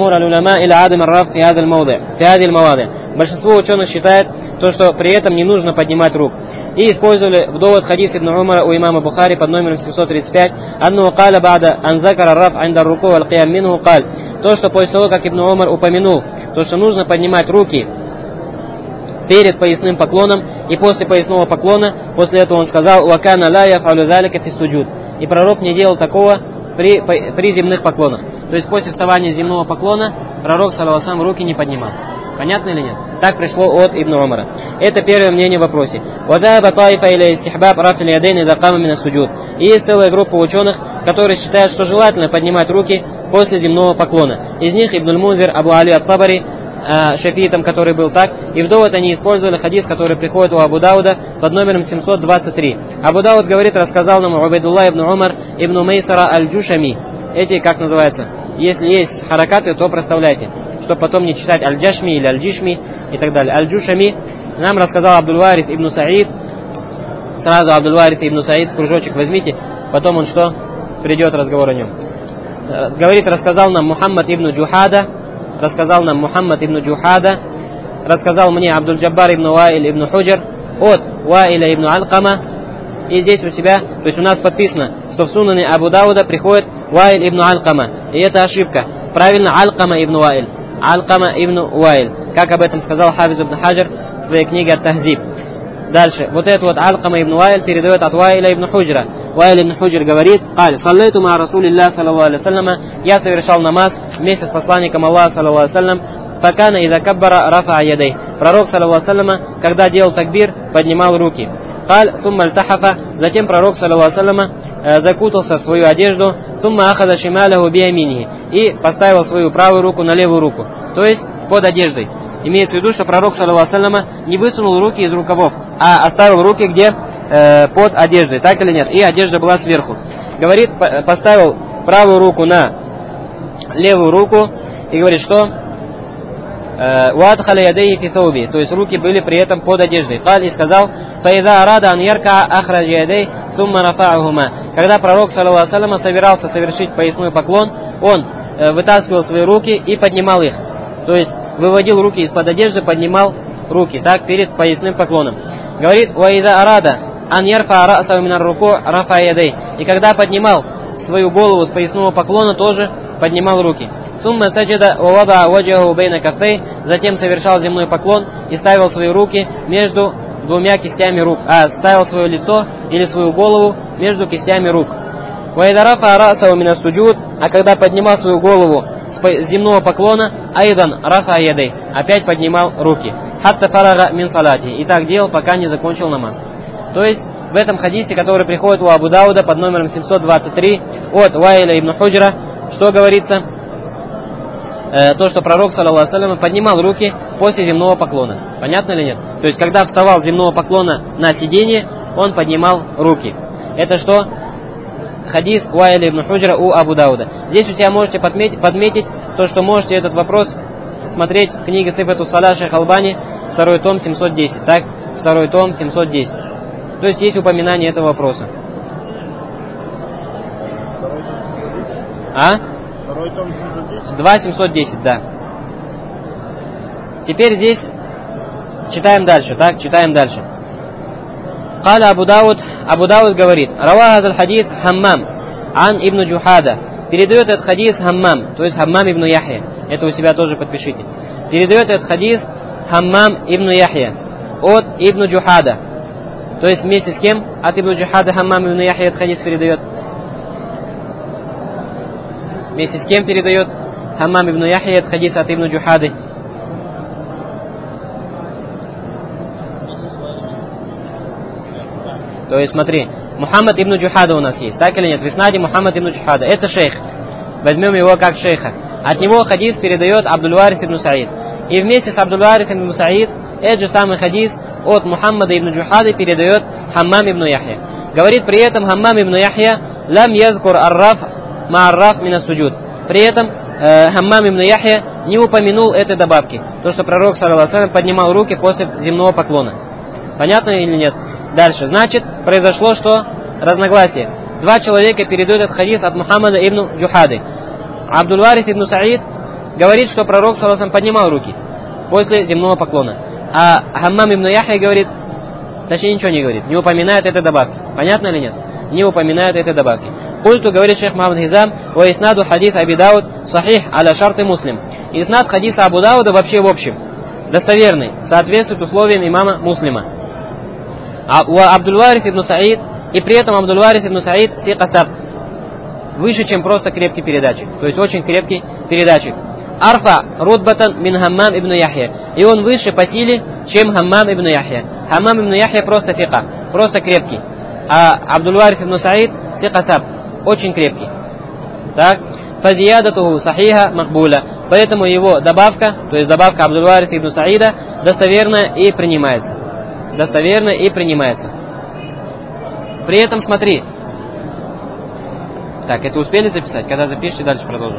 большинство ученых считает, то, что при этом не нужно поднимать рук. И использовали в довод хадис Ибн Умара у имама Бухари под номером семьсот тридцать пять. Анну каля бада анзакара раф анда руку вал киям минху каль. То, что после того, как Ибн Умар упомянул, то, что нужно поднимать руки перед поясным поклоном и после поясного поклона, после этого он сказал, вакана ла яфалю залика фи суджуд. И пророк не делал такого при, при земных поклонах. То есть после вставания земного поклона пророк, саллаллаху алейхи ва саллям, руки не поднимал. Понятно или нет? Так пришло от Ибн Умара. Это первое мнение в вопросе. И есть целая группа ученых, которые считают, что желательно поднимать руки после земного поклона. Из них Ибн аль-Мунзир, Абу Али ат-Табари, шафиитом, который был так. И в довод они использовали хадис, который приходит у Абу Дауда под номером семьсот двадцать три. Абу Дауд говорит, рассказал нам Убайдуллах ибн Умар ибн Мейсара аль-Джушами. Эти, как называется? Если есть харакаты, то проставляйте, чтобы потом не читать аль-Джашми или аль-Джишми и так далее. Аль-Джушами нам рассказал Абдуль-Варис ибн Саид. Сразу Абдуль-Варис ибн Саид в кружочек возьмите, потом он что? Придет разговор о нем. Говорит, рассказал нам Мухаммад ибн Джухада, рассказал нам Мухаммад ибн Джухада, рассказал мне Абдуль-Джаббар ибн Уаиль ибн Худжар от Уаиля ибн Алькама. И здесь у себя, то есть у нас подписано, что в Сунане Абу Дауда приходит Уаиль ибн Алькама. И это ошибка. Правильно, Алькама ибн Уаиль. Алькама ибн Уаиль. Как об этом сказал Хафиз ибн Хаджар в своей книге Ат-Тахзиб. Дальше. Вот это вот Алькама ибн Уаиль передает от Уаиля ибн Худжра. Уаиль ибн Худжр говорит, «Каль, саллайту ма Расулиллах, саллаллаху алейхи вассаляма, я совершал намаз вместе с посланником Аллаха, саллаллаху алейхи вассалям, факана иза каббара рафа ядай». Пророк, саллаллаху алейхи вассаляма, когда делал такбир, поднимал руки. Каль, сумма аль-тахафа, затем пророк, саллаллаху алейхи вассаляма, закутался в свою одежду, сумма ахада шималяху бияминихи, и поставил свою правую руку на левую руку, то есть под одеждой. Имеется в виду, что пророк, саллаллаху алейхи вассаляма, не высунул руки из рукавов, а оставил руки где? Э, под одеждой, так или нет? И одежда была сверху. Говорит, поставил правую руку на левую руку и говорит, что «Уадхаля ядейи фи thawbi», то есть руки были при этом под одеждой. Каль и сказал, «Фаида арада ан ярка ахраджа ядей сумма рафа'ухума. Когда пророк, саллаллаху алейхи ва саллям, собирался совершить поясной поклон, он э, вытаскивал свои руки и поднимал их. То есть выводил руки из-под одежды, поднимал руки, так, перед поясным поклоном. Говорит, «Уаида арада ан ярфа ра'саху минар руку рафа ядей». И когда поднимал свою голову с поясного поклона, тоже поднимал руки. Сумма саджада ва вада ваджаху бейна каффей. Затем совершал земной поклон и ставил свои руки между двумя кистями рук, а ставил свое лицо или свою голову между кистями рук. «Уаида рафа ра'саху минас суджуд». А когда поднимал свою голову с земного поклона, айдан рафа ядей, опять поднимал руки. Хатта фарага мин салати. И так делал, пока не закончил намаз. То есть в этом хадисе, который приходит у Абу Дауда под номером семьсот двадцать три от Ваиля ибн Худжра, что говорится? Э, то, что пророк, саллаллаху алейхи ва саллям, поднимал руки после земного поклона. Понятно или нет? То есть когда вставал с земного поклона на сиденье, он поднимал руки. Это что? Хадис Ваиля ибн Худжра у Абу Дауда. Здесь у себя можете подметить, подметить то, что можете этот вопрос смотреть в книге Сифату Салат Шейх Албани, второй том, семьсот десять. Так, второй том, семьсот десять. То есть есть упоминание этого вопроса. А? Второй том семьсот десять? два семьсот десять, да. Теперь здесь читаем дальше, так, читаем дальше. Каля Абу Дауд, Абу Дауд говорит, Рава хадал хадис Хаммам, ан ибн Джухада. Передает этот хадис Хаммам, то есть Хаммам ибн Яхья. Это у себя тоже подпишите. Передает этот хадис Хаммам ибн Яхья от ибн Джухада. То есть вместе с кем? От ибн Джухада Хаммам ибн Яхья этот хадис передает. Вместе с кем передает Хаммам ибн Яхья этот хадис от ибн Джухады? То есть смотри, Мухаммад ибн Джухада у нас есть, так или нет? В иснаде Мухаммад ибн Джухада. Это шейх. Возьмем его как шейха. От него хадис передает Абдуль-Варис ибн Саид. И вместе с Абдуль-Варис ибн Саид этот же самый хадис от Мухаммада ибн Джухады передает Хаммам ибн Яхья. Говорит при этом Хаммам ибн Яхья лам язкур арраф ма арраф мина суджуд. При этом э, Хаммам ибн Яхья не упомянул этой добавки. То, что пророк, саллаллаху алейхи ва саллям, поднимал руки после земного поклона. Понятно или нет? Дальше. Значит, произошло что? Разногласие. Два человека передают этот хадис от Мухаммада ибн Джухады. Абдуль-Варис ибн Саид говорит, что пророк, саллаллаху алейхи ва саллям, поднимал руки после земного поклона. А Хаммам ибн Яхья говорит, точнее ничего не говорит, не упоминает этой добавки. Понятно или нет? Не упоминает этой добавки. Культу, говорит шейх Мухаммад Хизам, ва иснаду хадис Аби Дауд сахих аля шарты муслим. Иснад хадиса Абу Дауда вообще в общем достоверный, соответствует условиям имама Муслима. А у Абдуль-Варис ибн Саид, и при этом Абдуль-Варис ибн Саид сика сабт, выше, чем просто крепкий передатчик. То есть очень крепкий передатчик. Арфа рутбатан мин Хаммам ибн Яхья. И он выше по силе, чем Хаммам ибн Яхья. Хаммам ибн Яхья просто фика, просто крепкий. А Абдуль-Варис ибн Саид сика сабт, очень крепкий. Так? Фазиядатуху сахиха макбуля. Поэтому его добавка, то есть добавка Абдуль-Варис ибн Саида, достоверная и принимается. Достоверно и принимается. При этом смотри. Так, это успели записать? Когда запишите, дальше продолжим.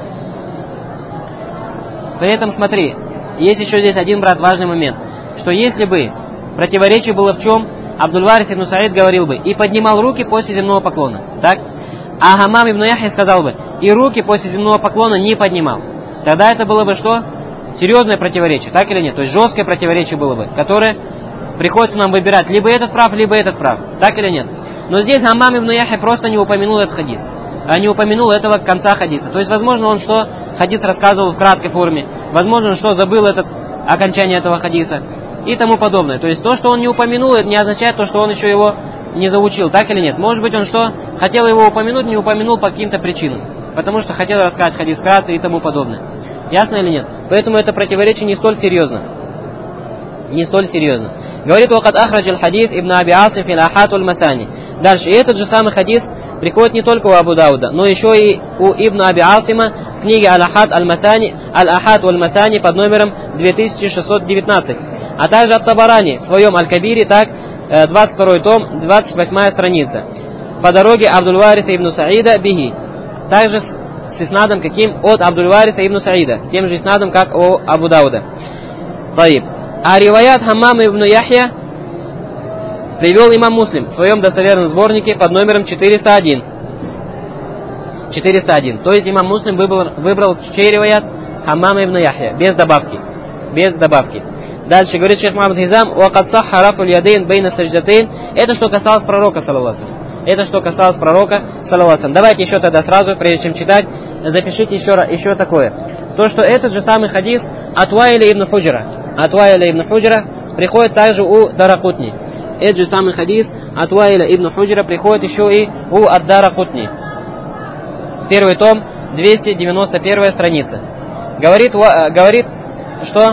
При этом смотри, есть еще здесь один, брат, важный момент. Что если бы противоречие было в чем, Абдуль-Варис ибн Саид говорил бы и поднимал руки после земного поклона. Так? А Хаммам ибн Яхья сказал бы и руки после земного поклона не поднимал. Тогда это было бы что? Серьезное противоречие, так или нет? То есть жесткое противоречие было бы, которое приходится нам выбирать, либо этот прав, либо этот прав. Так или нет? Но здесь Хаммам ибн Яхья просто не упомянул этот хадис. А не упомянул этого конца хадиса. То есть, возможно, он что? Хадис рассказывал в краткой форме. Возможно, он что? Забыл этот окончание этого хадиса. И тому подобное. То есть, то, что он не упомянул, это не означает то, что он еще его не заучил. Так или нет? Может быть, он что? Хотел его упомянуть, не упомянул по каким-то причинам. Потому что хотел рассказать хадис вкратце и тому подобное. Ясно или нет? Поэтому это противоречие не столь серьезно. Не столь серьезно. Говорит, «Вакад ахраджал хадис ибн Аби Асим фил ахат валь масани». Дальше. И этот же самый хадис приходит не только у Абу Дауда, но еще и у Ибн Аби Асима в книге Аль-Ахад Аль-Масани, Аль-Ахад Валь-Масани под номером две тысячи шестьсот девятнадцать. А также от Табарани в своем Аль-Кабире, так, двадцать второй том, двадцать восьмая страница. По дороге Абдуль-Вариса ибн Саида бихи. Также с, с иснадом каким? От Абдуль-Вариса ибн Саида. С тем же иснадом, как у Абу Дауда. Таиб. А риваят Хаммам ибн Яхья, привел имам Муслим в своем достоверном сборнике под номером четыреста один. четыреста один. То есть имам Муслим выбрал, выбрал чей риваят? Хаммам ибн Яхья, без добавки. Без добавки. Дальше говорит шейх Мухаммад Хизам: «Вакад сахха рафуль ядейн бейна саждатейн». Это что касалось пророка, саллаллаху алейхи ва саллям. Это что касалось пророка, саллаллаху алейхи ва саллям. Давайте еще тогда сразу, прежде чем читать, запишите еще, еще такое. То, что этот же самый хадис от Уайля ибн Худжра. От Уайля ибн Худжра приходит также у Даракутни. Этот же самый хадис от Уайля ибн Худжра приходит еще и у Ад-Даракутни. Первый том, двести девяносто первая страница. Говорит, говорит, что...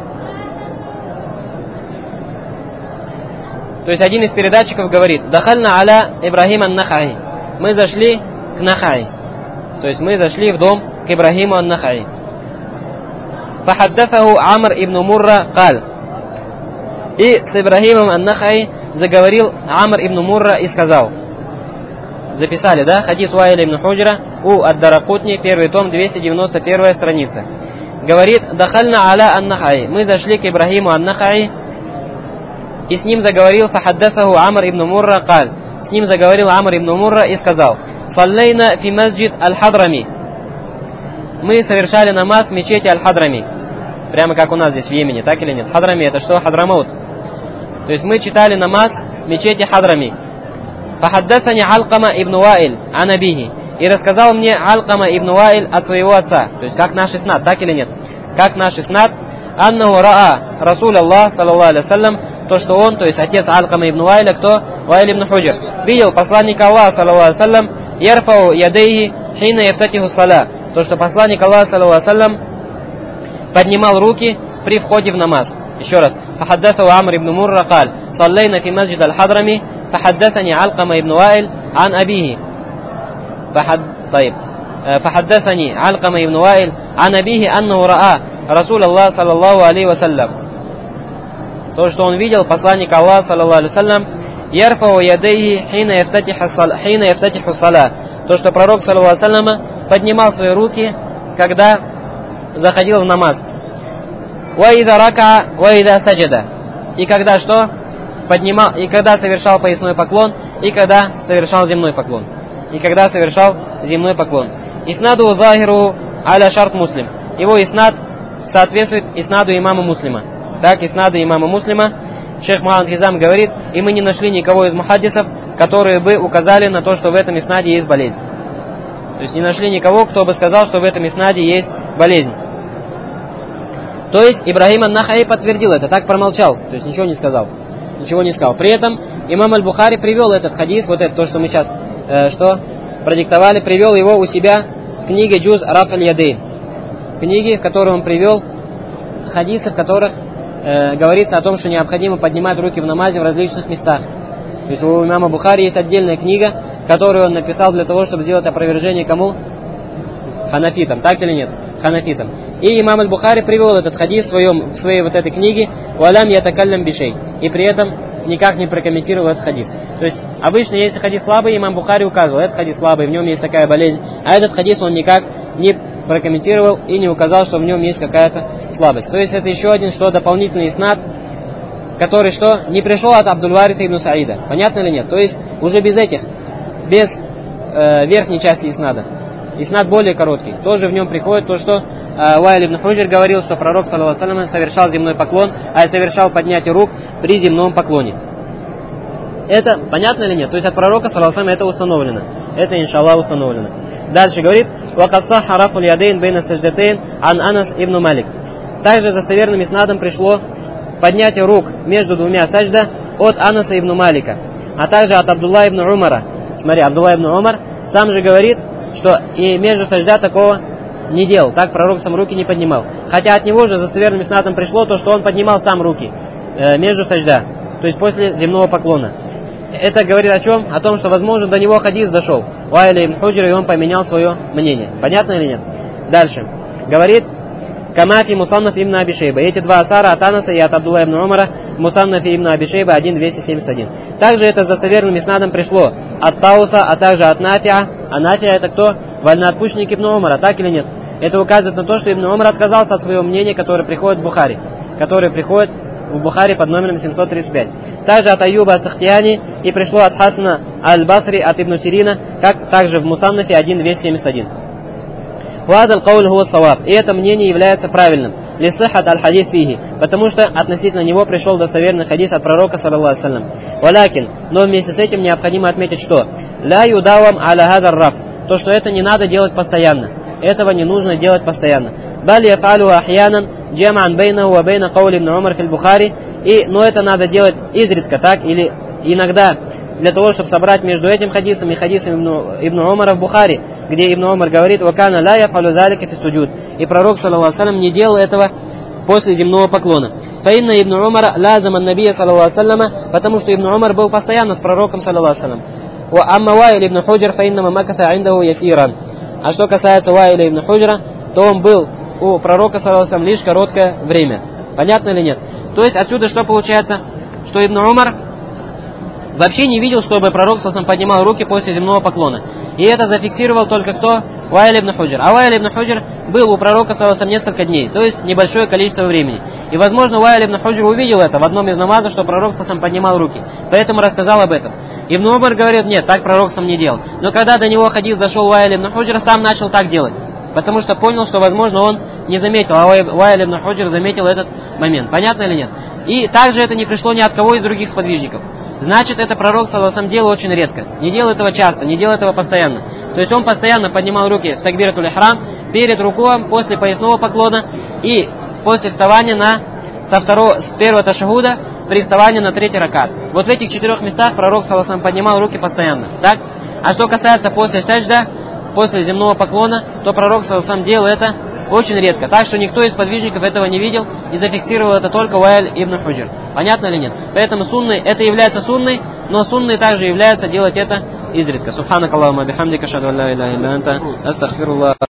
То есть один из передатчиков говорит: «Дахальна аля Ибрахим ан-Нахаи». Мы зашли к Нахаи. То есть мы зашли в дом к Ибрахиму ан-Нахаи. «Фахаддафаху Амр ибн Мурра каль». И с Ибрахимом ан-Нахаи заговорил Амр ибн Мурра и сказал. Записали, да? Хадис Уайля ибн Худжра у Ад-Даракутни, первый том, двести девяносто первая страница. Говорит: «Дахальна аля ан-Нахаи». Мы зашли к Ибрахиму ан-Нахаи. И с ним заговорил фахаддафаху Амр ибн Мурра каль. С ним заговорил Амр ибн Мурра и сказал: «Саллейна фи масджид аль-Хадрами». Мы совершали намаз в мечети аль-Хадрами. Прямо как у нас здесь в Йемене, так или нет? Хадрами это что? Хадрамаут. То есть мы читали намаз в мечети Хадрами. Фахаддафани Алкама ибн Ваиль анабихи. И рассказал мне Алкама ибн Ваиль от своего отца. То есть как наш иснад, так или нет? Как наш иснад. Аннаху раа Расуль Аллах, саллаллаху алейхи ва саллям, то, что он, то есть отец Алкама ибн Ваиля, кто? Ваиль ибн Худжр, видел посланника Аллаха, саллаллаху алейхи ва саллям, ярфау ядейхи хина яфтатиху саля. То, что посланник Аллаха, саллаллаху алейхи ва саллям, поднимал руки при входе в намаз. Еще раз. Фахаддафаху Амр ибн Мурра каль. Саллейна фи масджид аль-Хадрами. Фахаддафани Алкама ибн Ваиль ан абихи. Фахаддафани Алкама ибн Ваиль ан абихи аннаху раа Расуль Аллах, саллаллаху алейхи ва саллям. То, что он видел посланника Аллаха, саллаллаху алейхи ва саллям, ярфау ядейхи хина яфтатиху саля. То, что пророк, саллаллаху алейхи ва саллям, поднимал свои руки, когда заходил в намаз. Ва ида рака, ва ида саджада. И когда что? Поднимал, и когда совершал поясной поклон, и когда совершал земной поклон. И когда совершал земной поклон. Иснаду захиру аля шарт Муслим. Его иснад соответствует иснаду имама Муслима. Так, иснады имама Муслима. Шейх Мухаммад Хизам говорит: и мы не нашли никого из мухаддисов, которые бы указали на то, что в этом иснаде есть болезнь. То есть не нашли никого, кто бы сказал, что в этом иснаде есть болезнь. То есть Ибрахим ан-Нахаи подтвердил это, так промолчал, то есть ничего не сказал. Ничего не сказал. При этом имам аль-Бухари привел этот хадис, вот это то, что мы сейчас э, что продиктовали, привел его у себя в книге Джуз Раф аль-Ядейн. Книги, в которой он привел хадисы, в которых э, говорится о том, что необходимо поднимать руки в намазе в различных местах. То есть у имама Бухари есть отдельная книга, которую он написал для того, чтобы сделать опровержение кому? Ханафитам, так или нет? Ханафитам. И имам аль-Бухари привел этот хадис в, своем, в своей вот этой книге «Валям ятакаллям бишей». И при этом никак не прокомментировал этот хадис. То есть обычно, если хадис слабый, имам Бухари указывал: этот хадис слабый, в нем есть такая болезнь. А этот хадис он никак не прокомментировал и не указал, что в нем есть какая-то слабость. То есть это еще один, что дополнительный иснад, который что? Не пришел от Абдуль-Вариса ибн Саида. Понятно или нет? То есть уже без этих, без э, верхней части иснада. Иснад более короткий. Тоже в нем приходит то, что э, Уайль ибн Худжр говорил, что пророк, саллаллаху алейхи ва саллям, совершал земной поклон, а совершал поднятие рук при земном поклоне. Это понятно или нет? То есть от пророка, саллаллаху алейхи ва саллям, это установлено. Это, иншаллах, установлено. Дальше говорит: «Вакасса харафуль ядейн бейна саждатейн ан Анас ибн Малик». Также застоверным иснадом пришло поднятие рук между двумя сажда от Анаса ибн Малика, а также от Абдулла ибн Умара. Смотри, Абдулла ибн Умар сам же говорит, что и между сажда такого не делал. Так пророк сам руки не поднимал. Хотя от него же застоверным иснадом пришло то, что он поднимал сам руки э, между сажда, то есть после земного поклона. Это говорит о чем? О том, что, возможно, до него хадис дошел Уайля ибн Худжр, и он поменял свое мнение. Понятно или нет? Дальше. Говорит: «Камафи Мусаннаф ибн Аби Шейба». Эти два асара от Анаса и от Абдулла ибн Умара, Мусаннаф ибн Аби Шейба один двести семьдесят один. Также это с достоверным иснадом пришло от Тауса, а также от Нафиа. А Нафиа это кто? Вольноотпущенник ибн Умара, так или нет? Это указывает на то, что ибн Умар отказался от своего мнения, которое приходит в Бухари. Которое приходит в Бухари под номером семьсот тридцать пять. Также от Аюба ас-Сахтияни и пришло от Хасана аль-Басри, от Ибн Сирина, как также в Мусаннафе один двести семьдесят один. Вадал кауль хуа саваб. И это мнение является правильным. Лисахат аль-хадис фихи. Потому что относительно него пришел достоверный хадис от пророка, саллаллаху алейхи вассалям. Валякин. Но вместе с этим необходимо отметить, что ля юдавам аля хадар раф. То, что это не надо делать постоянно. Этого не нужно делать постоянно. Бали яфалу ахьянан джаман бейнаху ва бейна каули ибн Умар фил Бухари. И, но это надо делать изредка, так, или иногда, для того, чтобы собрать между этим хадисом и хадисом Ибн, Ибн Умара в Бухари, где Ибн Умар говорит: «Вакана ля яфалу залика фи суджуд». И пророк, саллаллаху алейхи вассалям, не делал этого после земного поклона. Фаинна Ибн Умара лазама набия, саллаллаху алейхи вассаляма, потому что Ибн Умар был постоянно с пророком, саллаллаху алейхи вассалям. Ва амма Ваиль ибн Худжр фаинна макаса индаху ясиран. А что касается Ваиля ибн Худжра, то он был у пророка, саллаллаху алейхи вассалям, лишь короткое время. Понятно или нет? То есть отсюда что получается? Что Ибн Умар вообще не видел, чтобы пророк, саллаллаху алейхи вассалям, поднимал руки после земного поклона. И это зафиксировал только кто? Ваиль ибн Худжр. А Ваиль ибн Худжр был у пророка, саллаллаху алейхи вассалям, несколько дней, то есть небольшое количество времени. И, возможно, Ваиль ибн Худжр увидел это в одном из намазов, что пророк, саллаллаху алейхи вассалям, поднимал руки. Поэтому рассказал об этом. Ибн Умар говорит: нет, так пророк сам не делал. Но когда до него хадис зашел Ваиль ибн Худжр, сам начал так делать. Потому что понял, что, возможно, он не заметил, а Ваиль ибн Худжр заметил этот момент. Понятно или нет? И также это не пришло ни от кого из других сподвижников. Значит, это пророк, саллаллаху алейхи вассалям, делал очень редко. Не делал этого часто, не делал этого постоянно. То есть он постоянно поднимал руки в такбиратуль ихрам, перед рукуем, после поясного поклона и после вставания на, со второго, с первого ташахуда, при вставании на третий ракат. Вот в этих четырех местах пророк, саллаллаху алейхи вассалям, поднимал руки постоянно. Так? А что касается после саджда, после земного поклона, то пророк, саллаллаху алейхи вассалям, делал это очень редко. Так что никто из подвижников этого не видел и зафиксировал это только Ваиль ибн Худжр. Понятно или нет? Поэтому сунной, это является сунной, но сунной также является делать это изредка. Субханакаллахумма бихамдика, ашхаду ан ла иляха илля анта, астагфируллах.